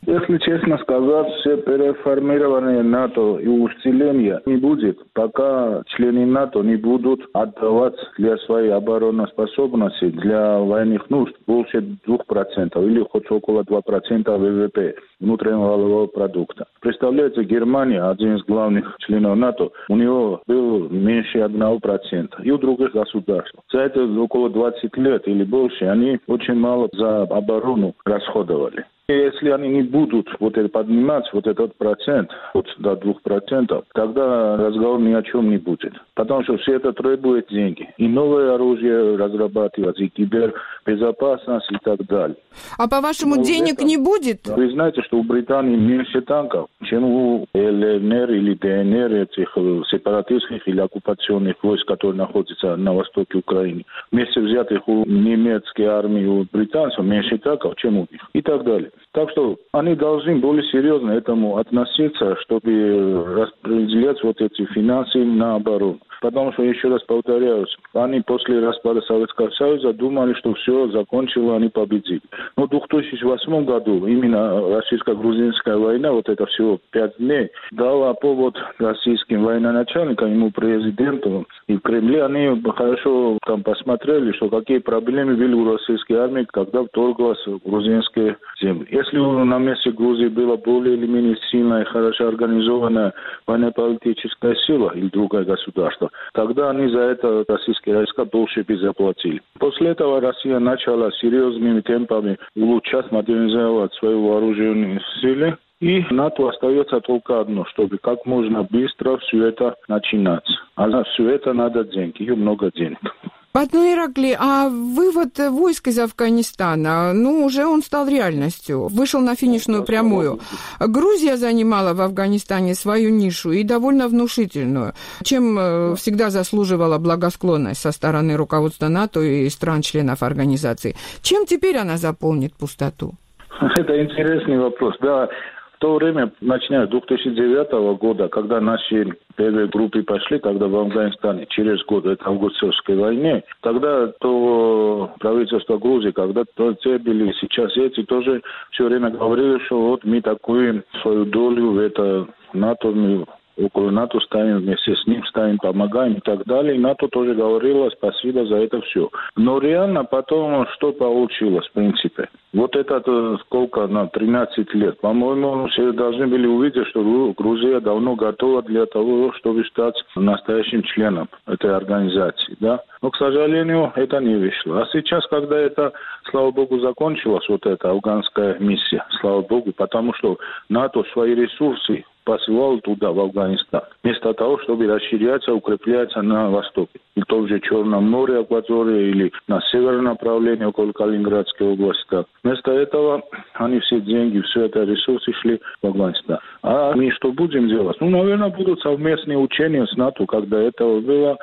Если честно сказать, все переформирование НАТО и усиление не будет, пока члены НАТО не будут отдавать для своей обороноспособности, для военных нужд больше двух процентов или хоть около двух процентов ВВП, внутреннего валового продукта. Представляете, Германия, один из главных членов НАТО, у него был меньше одного процента. И у других государств. За это около двадцать лет или больше они очень мало за оборону расходовали. И если они не будут вот это поднимать, вот этот процент, вот до двух процентов, тогда разговор ни о чем не будет. Потому что все это требует деньги. И новое оружие разрабатывать, и кибербезопасность и так далее. А по-вашему, Но денег это, не будет? Вы знаете, что у Британии меньше танков, чем у ЛНР или ДНР, этих сепаратистских или оккупационных войск, которые находятся на востоке Украины. Вместе взятых у немецкой армии, у британцев меньше танков, чем у них. И так далее. Так что они должны более серьезно к этому относиться, чтобы распределять вот эти финансы на оборону. Потому что, еще раз повторяюсь, они после распада Советского Союза думали, что все закончило, они победили. Но в две тысячи восьмом году именно российско-грузинская война, вот это всего пять дней, дала повод российским военачальникам, ему президенту и в Кремле, они хорошо там посмотрели, что какие проблемы были у российской армии, когда вторглась в грузинские земли. Если на месте Грузии была более или менее сильная и хорошо организованная военно-политическая сила или другое государство, тогда они за это российские войска больше бы заплатили. После этого Россия начала серьезными темпами улучшать, модернизировать свои вооруженные силы. И НАТО остается только одно, чтобы как можно быстро все это начинать. А на все это надо деньги, и много денег. Батон Иракли, а вывод войск из Афганистана, ну, уже он стал реальностью, вышел на финишную прямую. Грузия занимала в Афганистане свою нишу и довольно внушительную, чем всегда заслуживала благосклонность со стороны руководства НАТО и стран-членов организации. Чем теперь она заполнит пустоту? Это интересный вопрос, да. В то время, начиная с две тысячи девятого года, когда наши первые группы пошли, когда в Афганистане через год это августовской войне, тогда то правительство Грузии, когда то те были, сейчас эти тоже все время говорили, что вот мы такую свою долю в это НАТО, мы около НАТО ставим, вместе с ним ставим, помогаем и так далее. И НАТО тоже говорило спасибо за это все. Но реально потом что получилось, в принципе? Вот это сколько, на тринадцать лет. По-моему, все должны были увидеть, что Грузия давно готова для того, чтобы стать настоящим членом этой организации, да? Но, к сожалению, это не вышло. А сейчас, когда это, слава богу, закончилась, вот эта афганская миссия, слава богу, потому что НАТО свои ресурсы посылал туда, в Афганистан, вместо того, чтобы расширяться, укрепляться на востоке. И то уже Черном море, акватории, или на северном направлении, около Калининградской области. Вместо этого они все деньги, все это ресурсы шли в Афганистан. А мы что будем делать? Ну, наверное, будут совместные учения с НАТО, когда этого было.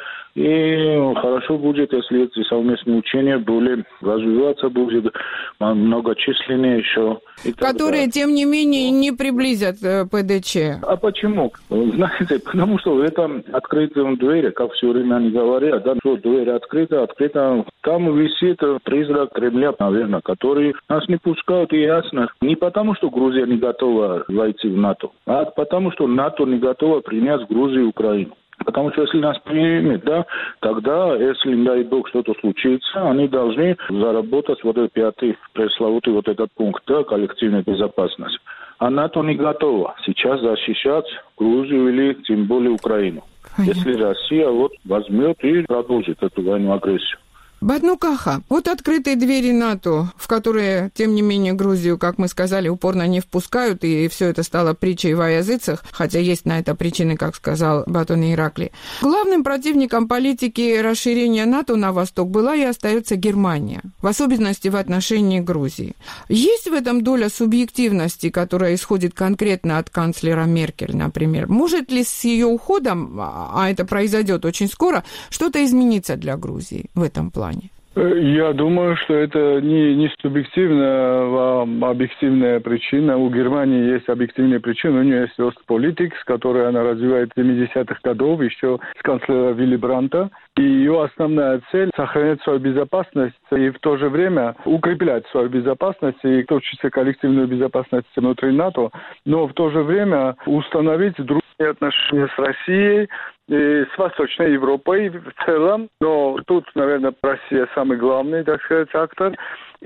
И хорошо будет, если эти совместные учения были развиваться, будет многочисленнее еще. Которые, тем не менее, не приблизят ПДЧ. А почему? Знаете, потому что в этом открытом двери, как все время они говорят, да, что дверь открыта, открыта, там висит призрак Кремля, наверное, который нас не пускают, и ясно. Не потому, что Грузия не готова войти в НАТО, а потому, что НАТО не готова принять Грузию и Украину. Потому что если нас примет, да, тогда, если, не дай бог, что-то случится, они должны заработать вот этот пятый, пресловутый вот этот пункт, да, коллективной безопасности. А НАТО не готова сейчас защищать Грузию или тем более Украину. Понятно. Если Россия вот возьмет и продолжит эту войну, агрессию. Батон Каха, вот открытые двери НАТО, в которые, тем не менее, Грузию, как мы сказали, упорно не впускают, и все это стало притчей во языцах, хотя есть на это причины, как сказал Батон Иракли. Главным противником политики расширения НАТО на восток была и остается Германия, в особенности в отношении Грузии. Есть в этом доля субъективности, которая исходит конкретно от канцлера Меркель, например? Может ли с ее уходом, а это произойдет очень скоро, что-то измениться для Грузии в этом плане? Я думаю, что это не, не субъективная, а объективная причина. У Германии есть объективная причина. У нее есть Ostpolitik, с которой она развивает с семидесятых годов, еще с канцлера Вилли Брандта. И ее основная цель – сохранять свою безопасность и в то же время укреплять свою безопасность, и в том числе коллективную безопасность внутри НАТО, но в то же время установить дружные отношения с Россией, и с Восточной Европой в целом, но тут, наверное, Россия самый главный, так сказать, актор,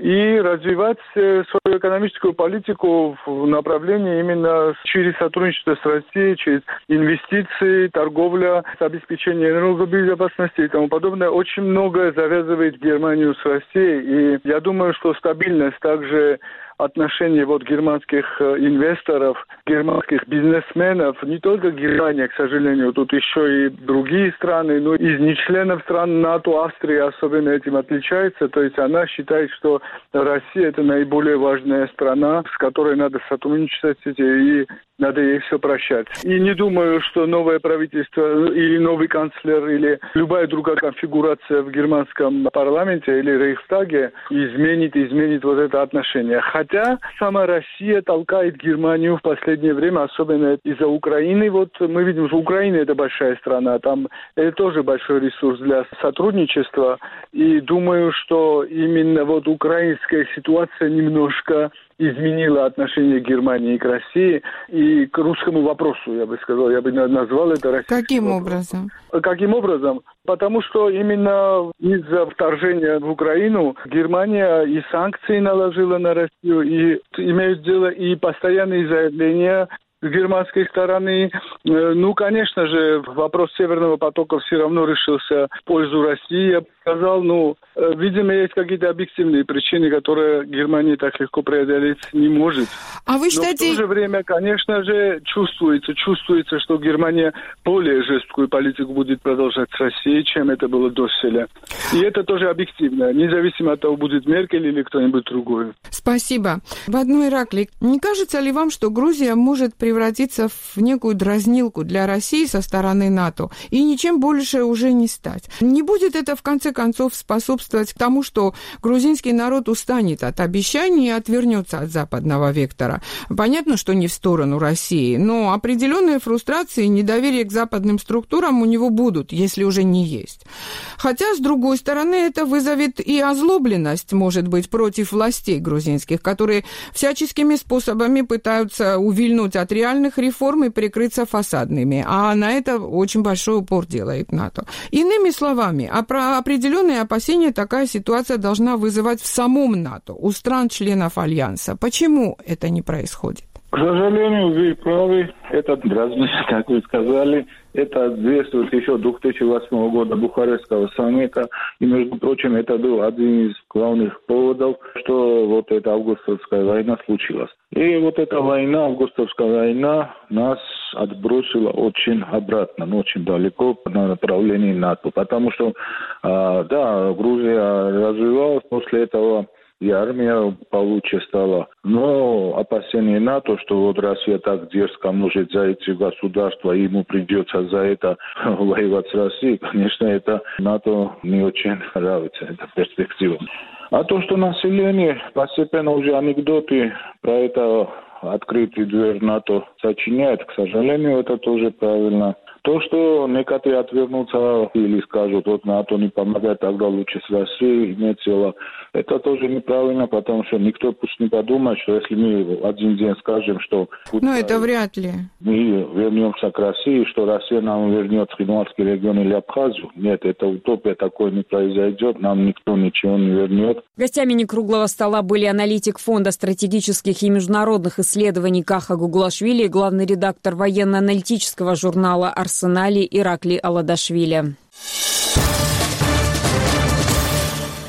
и развивать свою экономическую политику в направлении именно через сотрудничество с Россией, через инвестиции, торговля, обеспечение энергобезопасности и тому подобное. Очень многое завязывает Германию с Россией, и я думаю, что стабильность также отношения вот германских инвесторов, германских бизнесменов, не только Германия, к сожалению, тут еще и другие страны, но из нечленов стран НАТО, Австрия особенно этим отличается, то есть она считает, что Россия это наиболее важная страна, с которой надо сотрудничать, и надо ей все прощать. И не думаю, что новое правительство или новый канцлер, или любая другая конфигурация в германском парламенте или Рейхстаге изменит, изменит вот это отношение. Хотя сама Россия толкает Германию в последнее время, особенно из-за Украины. Вот мы видим, что Украина это большая страна, там это тоже большой ресурс для сотрудничества. И думаю, что именно вот украинская ситуация немножко изменила отношение Германии к России и к русскому вопросу, я бы сказал, я бы назвал это российским Каким вопросом. образом? Каким образом? Потому что именно из-за вторжения в Украину Германия и санкции наложила на Россию, и имеют дело и постоянные заявления с германской стороны. Ну, конечно же, вопрос Северного потока все равно решился в пользу России. Я бы сказал, ну, видимо, есть какие-то объективные причины, которые Германия так легко преодолеть не может. А вы считаете... Но в то же время, конечно же, чувствуется, чувствуется, что Германия более жесткую политику будет продолжать с Россией, чем это было до селя. И это тоже объективно, независимо от того, будет Меркель или кто-нибудь другой. Спасибо. В одной Ираклий, не кажется ли вам, что Грузия может превратиться в некую дразнилку для России со стороны НАТО и ничем больше уже не стать? Не будет это, в конце концов, способствовать к тому, что грузинский народ устанет от обещаний и отвернется от западного вектора? Понятно, что не в сторону России, но определенные фрустрации и недоверие к западным структурам у него будут, если уже не есть. Хотя, с другой стороны, это вызовет и озлобленность, может быть, против властей грузинских, которые всяческими способами пытаются увильнуть от реальных реформ и прикрыться фасадными, а на это очень большой упор делает НАТО. Иными словами, определенные опасения такая ситуация должна вызывать в самом НАТО, у стран-членов Альянса. Почему это не происходит? К сожалению, вы правы. Это дразнит, как вы сказали. Это действует еще две тысячи восьмого года Бухарестского саммита. И, между прочим, это был один из главных поводов, что вот эта августовская война случилась. И вот эта война, августовская война, нас отбросила очень обратно, но очень далеко на направлении НАТО. Потому что, а, да, Грузия развивалась после этого, и армия получше стала. Но опасение НАТО, что вот Россия так дерзко может зайти в государство, и ему придется за это воевать с Россией, конечно, это НАТО не очень нравится, эта перспектива. А то, что население постепенно уже анекдоты про это открытый дверь НАТО сочиняет, к сожалению, это тоже правильно. То, что некоторые отвернутся или скажут, вот НАТО не помогает, тогда лучше с Россией иметь дело, это тоже неправильно, потому что никто пусть не подумает, что если мы один день скажем, что... Ну, это вряд ли. Мы вернемся к России, что Россия нам вернет Хинвальский регион или Абхазию. Нет, это утопия, такое не произойдет, нам никто ничего не вернет. Гостями некруглого стола были аналитик Фонда стратегических и международных исследований Каха Гуглашвили и главный редактор военно-аналитического журнала «Арсенали» Ираклий Аладашвили.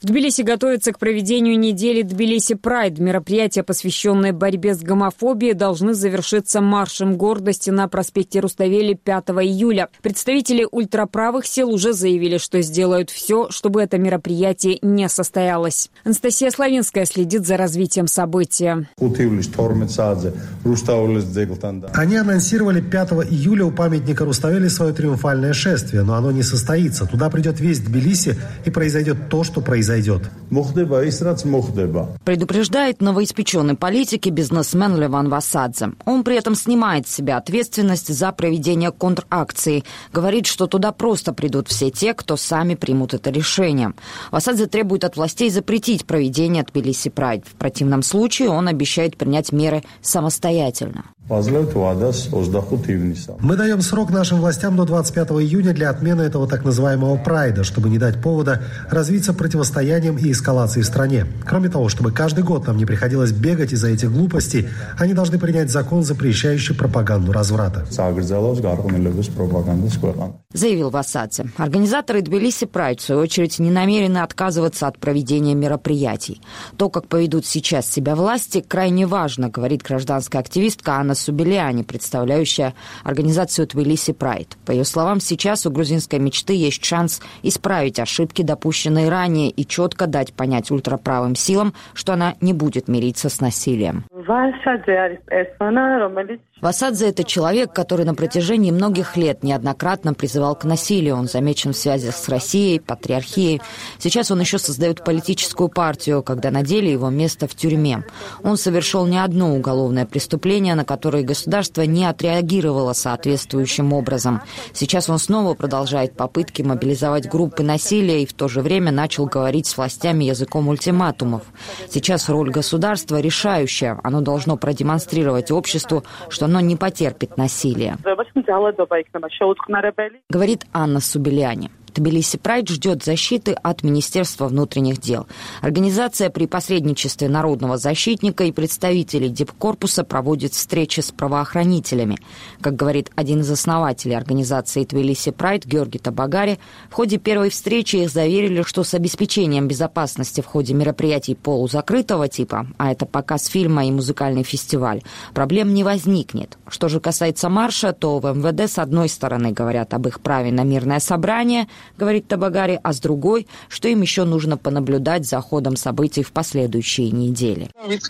В Тбилиси готовится к проведению недели Тбилиси Прайд. Мероприятия, посвященные борьбе с гомофобией, должны завершиться маршем гордости на проспекте Руставели пятого июля. Представители ультраправых сил уже заявили, что сделают все, чтобы это мероприятие не состоялось. Анастасия Славинская следит за развитием события. Они анонсировали пятого июля у памятника Руставели свое триумфальное шествие, но оно не состоится. Туда придет весь Тбилиси и произойдет то, что произойдет. Предупреждает новоиспеченный политик и бизнесмен Леван Васадзе. Он при этом снимает с себя ответственность за проведение контракции. Говорит, что туда просто придут все те, кто сами примут это решение. Васадзе требует от властей запретить проведение Тбилиси Прайд. В противном случае он обещает принять меры самостоятельно. Мы даем срок нашим властям до двадцать пятого июня для отмены этого так называемого прайда, чтобы не дать повода развиться противостоянием и эскалации в стране. Кроме того, чтобы каждый год нам не приходилось бегать из-за этих глупостей, они должны принять закон, запрещающий пропаганду разврата. Заявил Васадзе. Организаторы Тбилиси Прайд, в свою очередь, не намерены отказываться от проведения мероприятий. То, как поведут сейчас себя власти, крайне важно, говорит гражданская активистка Анна Субелиани, представляющая организацию Тбилиси Прайд. По ее словам, сейчас у грузинской мечты есть шанс исправить ошибки, допущенные ранее, и четко дать понять ультраправым силам, что она не будет мириться с насилием. Васадзе – это человек, который на протяжении многих лет неоднократно призывал к насилию. Он замечен в связи с Россией, патриархией. Сейчас он еще создает политическую партию, когда на деле его место в тюрьме. Он совершил не одно уголовное преступление, на которое государство не отреагировало соответствующим образом. Сейчас он снова продолжает попытки мобилизовать группы насилия и в то же время начал говорить с властями языком ультиматумов. Сейчас роль государства решающая. Оно должно продемонстрировать обществу, что оно не потерпит насилия. Говорит Анна Субелиани. Тбилиси Прайд ждет защиты от Министерства внутренних дел. Организация при посредничестве народного защитника и представителей Дипкорпуса проводит встречи с правоохранителями. Как говорит один из основателей организации Тбилиси Прайд Георгий Табагари, в ходе первой встречи их заверили, что с обеспечением безопасности в ходе мероприятий полузакрытого типа, а это показ фильма и музыкальный фестиваль, проблем не возникнет. Что же касается марша, то в эм вэ дэ с одной стороны говорят об их праве на мирное собрание, говорит Табагари, а с другой, что им еще нужно понаблюдать за ходом событий в последующие недели.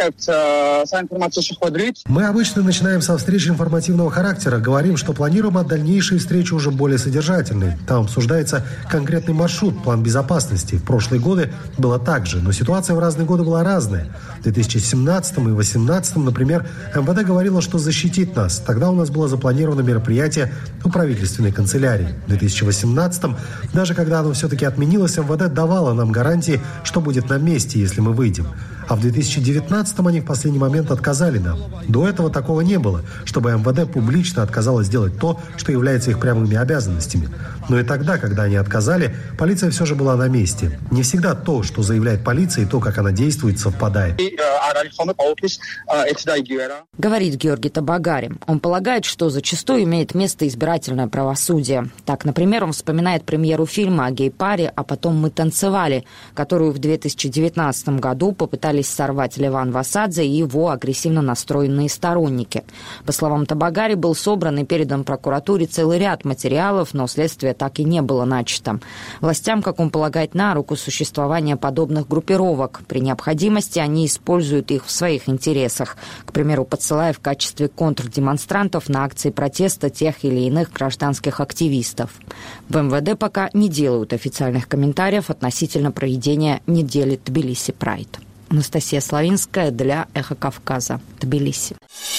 Мы обычно начинаем со встреч информативного характера. Говорим, что планируем, а дальнейшие встречи уже более содержательные. Там обсуждается конкретный маршрут, план безопасности. В прошлые годы было так же, но ситуация в разные годы была разная. В две тысячи семнадцатом и две тысячи восемнадцатом, например, эм вэ дэ говорила, что защитит нас. Тогда у нас было запланировано мероприятие у правительственной канцелярии. В две тысячи восемнадцатом Даже когда оно все-таки отменилось, эм вэ дэ давало нам гарантии, что будет на месте, если мы выйдем. А в две тысячи девятнадцатом они в последний момент отказали нам. До этого такого не было, чтобы эм вэ дэ публично отказалось сделать то, что является их прямыми обязанностями. Но и тогда, когда они отказали, полиция все же была на месте. Не всегда то, что заявляет полиция, и то, как она действует, совпадает. Говорит Георгий Табагари. Он полагает, что зачастую имеет место избирательное правосудие. Так, например, он вспоминает премьеру фильма о гей-паре «А потом мы танцевали», которую в две тысячи девятнадцатом году попытались сорвать Леван Васадзе и его агрессивно настроенные сторонники. По словам Табагари, был собран и передан прокуратуре целый ряд материалов, но следствие так и не было начато. Властям, как он полагает, на руку существования подобных группировок. При необходимости они используют их в своих интересах, к примеру, подсылая в качестве контрдемонстрантов на акции протеста тех или иных гражданских активистов. В эм вэ дэ пока не делают официальных комментариев относительно проведения недели Тбилиси Прайд. Анастасия Славинская для «Эхо Кавказа», Тбилиси.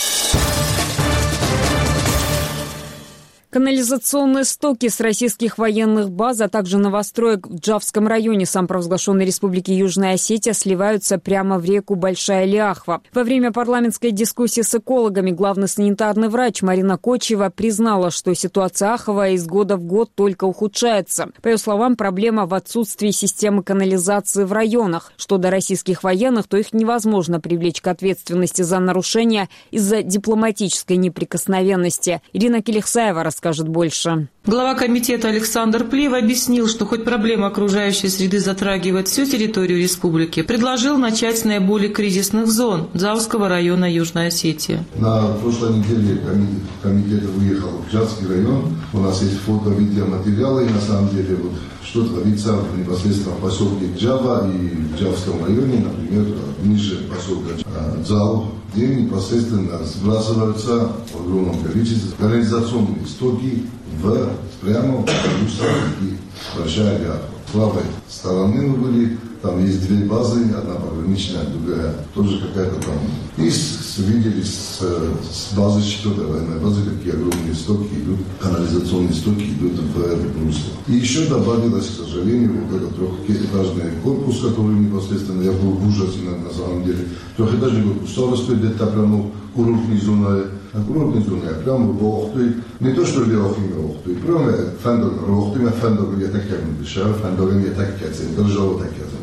Канализационные стоки с российских военных баз, а также новостроек в Джавском районе самопровозглашенной Республики Южная Осетия сливаются прямо в реку Большая Ляхва. Во время парламентской дискуссии с экологами главный санитарный врач Марина Кочева признала, что ситуация Ахова из года в год только ухудшается. По ее словам, проблема в отсутствии системы канализации в районах. Что до российских военных, то их невозможно привлечь к ответственности за нарушения из-за дипломатической неприкосновенности. Ирина Келихсаева рассказала расскажет больше. Глава комитета Александр Плиев объяснил, что хоть проблема окружающей среды затрагивает всю территорию республики, предложил начать с наиболее кризисных зон Зауского района Южной Осетии. На прошлой неделе комитет выехал в Джавский район. У нас есть фото-видеоматериалы. И на самом деле вот, что творится непосредственно в поселке Джава и в Джавском районе, например, ниже поселка Джау, где непосредственно сбрасываются в огромном количестве канализационные стоки в прямо в реки Большая Ляха. С правой стороны мы были, там есть две базы, одна пограничная, другая тоже какая-то там. И видели с, с базы четвертой военной базы, какие огромные стоки идут, канализационные стоки идут в это русло. И еще добавилось, к сожалению, вот этот трехэтажный корпус, который непосредственно, я был в ужасе на, на самом деле, трехэтажный корпус, что стоит где-то прямо курортной зоной, а курортной зоной, прямо в Охтой, не то что в Охтиме, Охтой, прямо Фендор, Охтиме, Фендор, я так как не дышал, Фендор, я так как я держал, так я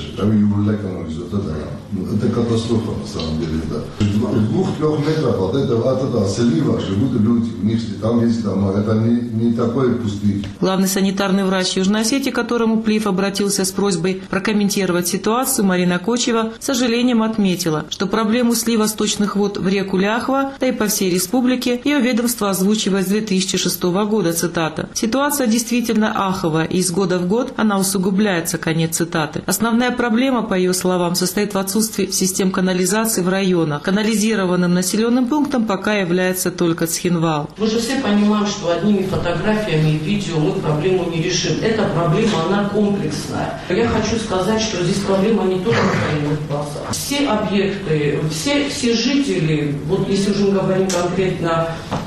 это катастрофа на самом деле, да. В двух-трех метрах от этого, от этого слива живут люди, у них там есть дома, это не, не такой пустырь. Главный санитарный врач Южной Осетии, к которому Плиев обратился с просьбой прокомментировать ситуацию, Марина Кочева, с сожалением отметила, что проблему слива сточных вод в реку Ляхва, да и по всей республике, ее ведомство озвучивает с две тысячи шестого года, цитата. Ситуация действительно аховая, и из года в год она усугубляется, конец цитаты. Основная проблема, по ее словам, состоит в отсутствии систем канализации в районах. Канализированным населенным пунктом пока является только Цхинвал. Мы же все понимаем, что одними фотографиями и видео мы проблему не решим. Эта проблема, она комплексная. Я хочу сказать, что здесь проблема не только в военных базах. Все объекты, все, все жители, вот если уже мы говорим конкретно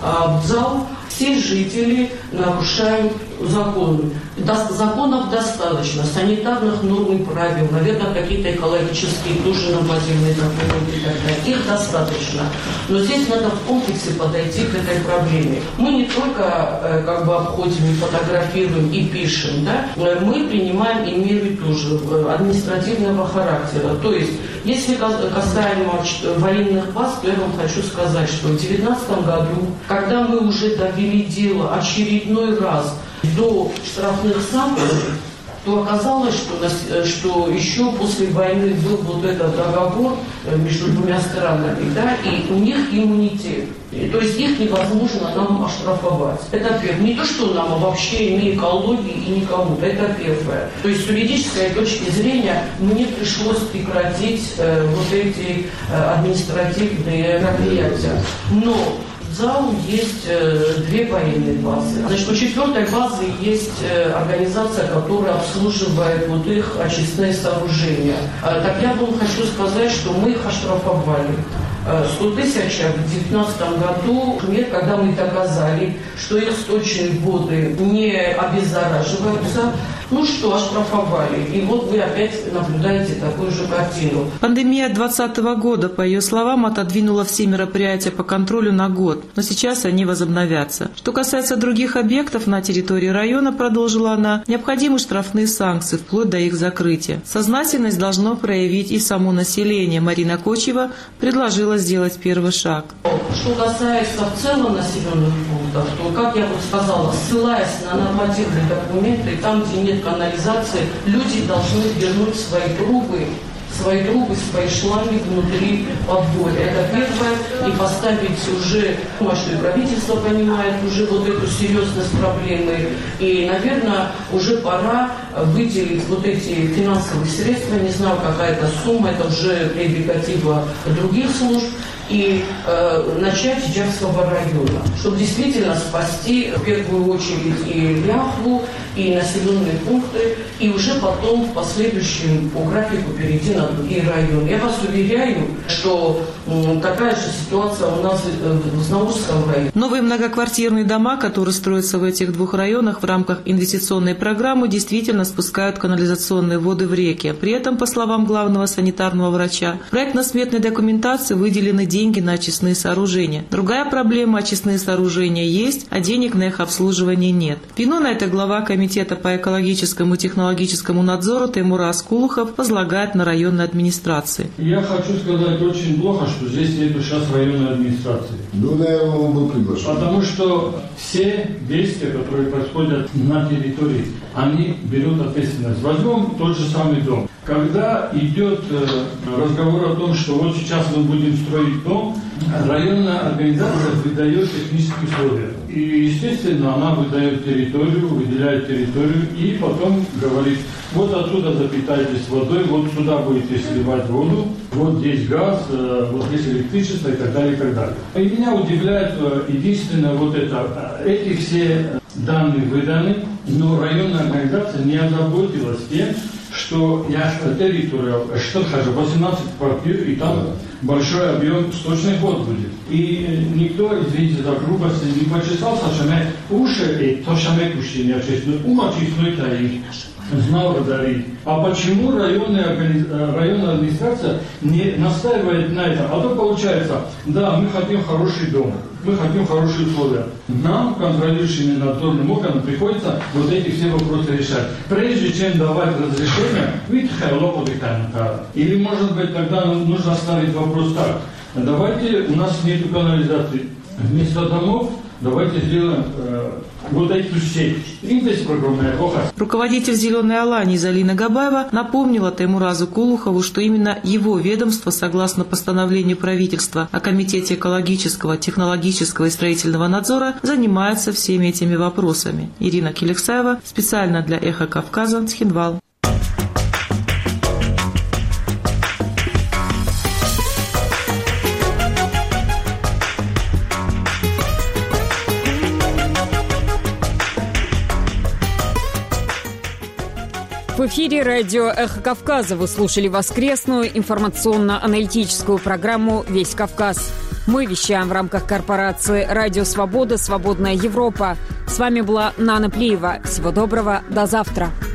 о ДЗАУ, все жители нарушают законы. Законов достаточно, санитарных норм и правил, наверное, какие-то экологические тоже нормативные документы и так далее. Их достаточно. Но здесь надо в комплексе подойти к этой проблеме. Мы не только э, как бы обходим и фотографируем и пишем, да? Мы принимаем и меры тоже административного характера. То есть, если касаемо военных баз, то я вам хочу сказать, что в две тысячи девятнадцатом году, когда мы уже довели дело очередной раз до штрафных санкций, то оказалось, что, что еще после войны был вот этот договор между двумя странами, да, и у них иммунитет. И, то есть их невозможно нам оштрафовать. Это первое. Не то, что нам, а вообще ни экологии и никому. Это первое. То есть с юридической точки зрения мне пришлось прекратить э, вот эти э, административные мероприятия. Но в ЗАУ есть э, две военные базы. Значит, у четвертой базы есть э, организация, которая обслуживает вот их очистные сооружения. Э, так я вам хочу сказать, что мы их оштрафовали. сто тысяч в две тысячи девятнадцатом году, когда мы доказали, что их сточные воды не обеззараживаются, ну что, оштрафовали. И вот вы опять наблюдаете такую же картину. Пандемия двадцатого года, по ее словам, отодвинула все мероприятия по контролю на год, но сейчас они возобновятся. Что касается других объектов на территории района, продолжила она, необходимы штрафные санкции, вплоть до их закрытия. Сознательность должно проявить и само население. Марина Кочева предложила сделать первый шаг. Что касается в целом населенных пунктов, то, как я вот сказала, ссылаясь на нормативные документы, там, где нет канализации, люди должны вернуть свои трубы, свои трубы, свои шланги внутри подворья. Это первое. И поставить уже, что и правительство понимает уже вот эту серьезность проблемы. И, наверное, уже пора выделить вот эти финансовые средства, не знаю, какая-то сумма, это уже прерогатива других служб, и э, начать с Джавского района, чтобы действительно спасти в первую очередь и Ляхву, и населенные пункты, и уже потом в последующем по графику перейти на другие районы. Я вас уверяю, что м, такая же ситуация у нас в Знаурском районе. Новые многоквартирные дома, которые строятся в этих двух районах в рамках инвестиционной программы, действительно неправильно спускают канализационные воды в реки. При этом, по словам главного санитарного врача, в проектно-сметной документации выделены деньги на очистные сооружения. Другая проблема – очистные сооружения есть, а денег на их обслуживание нет. Вину на это глава Комитета по экологическому и технологическому надзору Теймур Аскулухов возлагает на районные администрации. Я хочу сказать, очень плохо, что здесь нет сейчас районной администрации. Ну, наверное, он был приглашен. Потому что все действия, которые происходят на территории, они берут ответственность. Возьмем тот же самый дом. Когда идет разговор о том, что вот сейчас мы будем строить дом, районная организация выдает технические условия. И, естественно, она выдает территорию, выделяет территорию и потом говорит, вот отсюда запитайтесь водой, вот сюда будете сливать воду, вот здесь газ, вот здесь электричество и так далее, и так далее. И меня удивляет единственное вот это, эти все данные выданы, но районная организация не озаботилась тем, что я территория, что хожу, восемнадцать квартир, и там большой объем сточных вод будет. И никто, извините за грубость, не почесался, что мы уши, и то, что мы кушали, не очистили, умочистили их. Знал дарить. А почему районная, районная администрация не настаивает на этом? А то получается, да, мы хотим хороший дом, мы хотим хорошие условия. Нам, контролирующим надзорным органам, приходится вот эти все вопросы решать. Прежде чем давать разрешение, или, может быть, тогда нужно ставить вопрос так. Давайте, у нас нет канализации. Вместо домов давайте сделаем э, вот эту сеть. Руководитель «Зеленой Алании» Залина Габаева напомнила Теймуразу Кулухову, что именно его ведомство, согласно постановлению правительства о Комитете экологического, технологического и строительного надзора, занимается всеми этими вопросами. Ирина Келексаева, специально для «Эхо Кавказа», Цхинвал. В эфире радио «Эхо Кавказа». Вы слушали воскресную информационно-аналитическую программу «Весь Кавказ». Мы вещаем в рамках корпорации «Радио Свобода. Свободная Европа». С вами была Нана Плиева. Всего доброго. До завтра.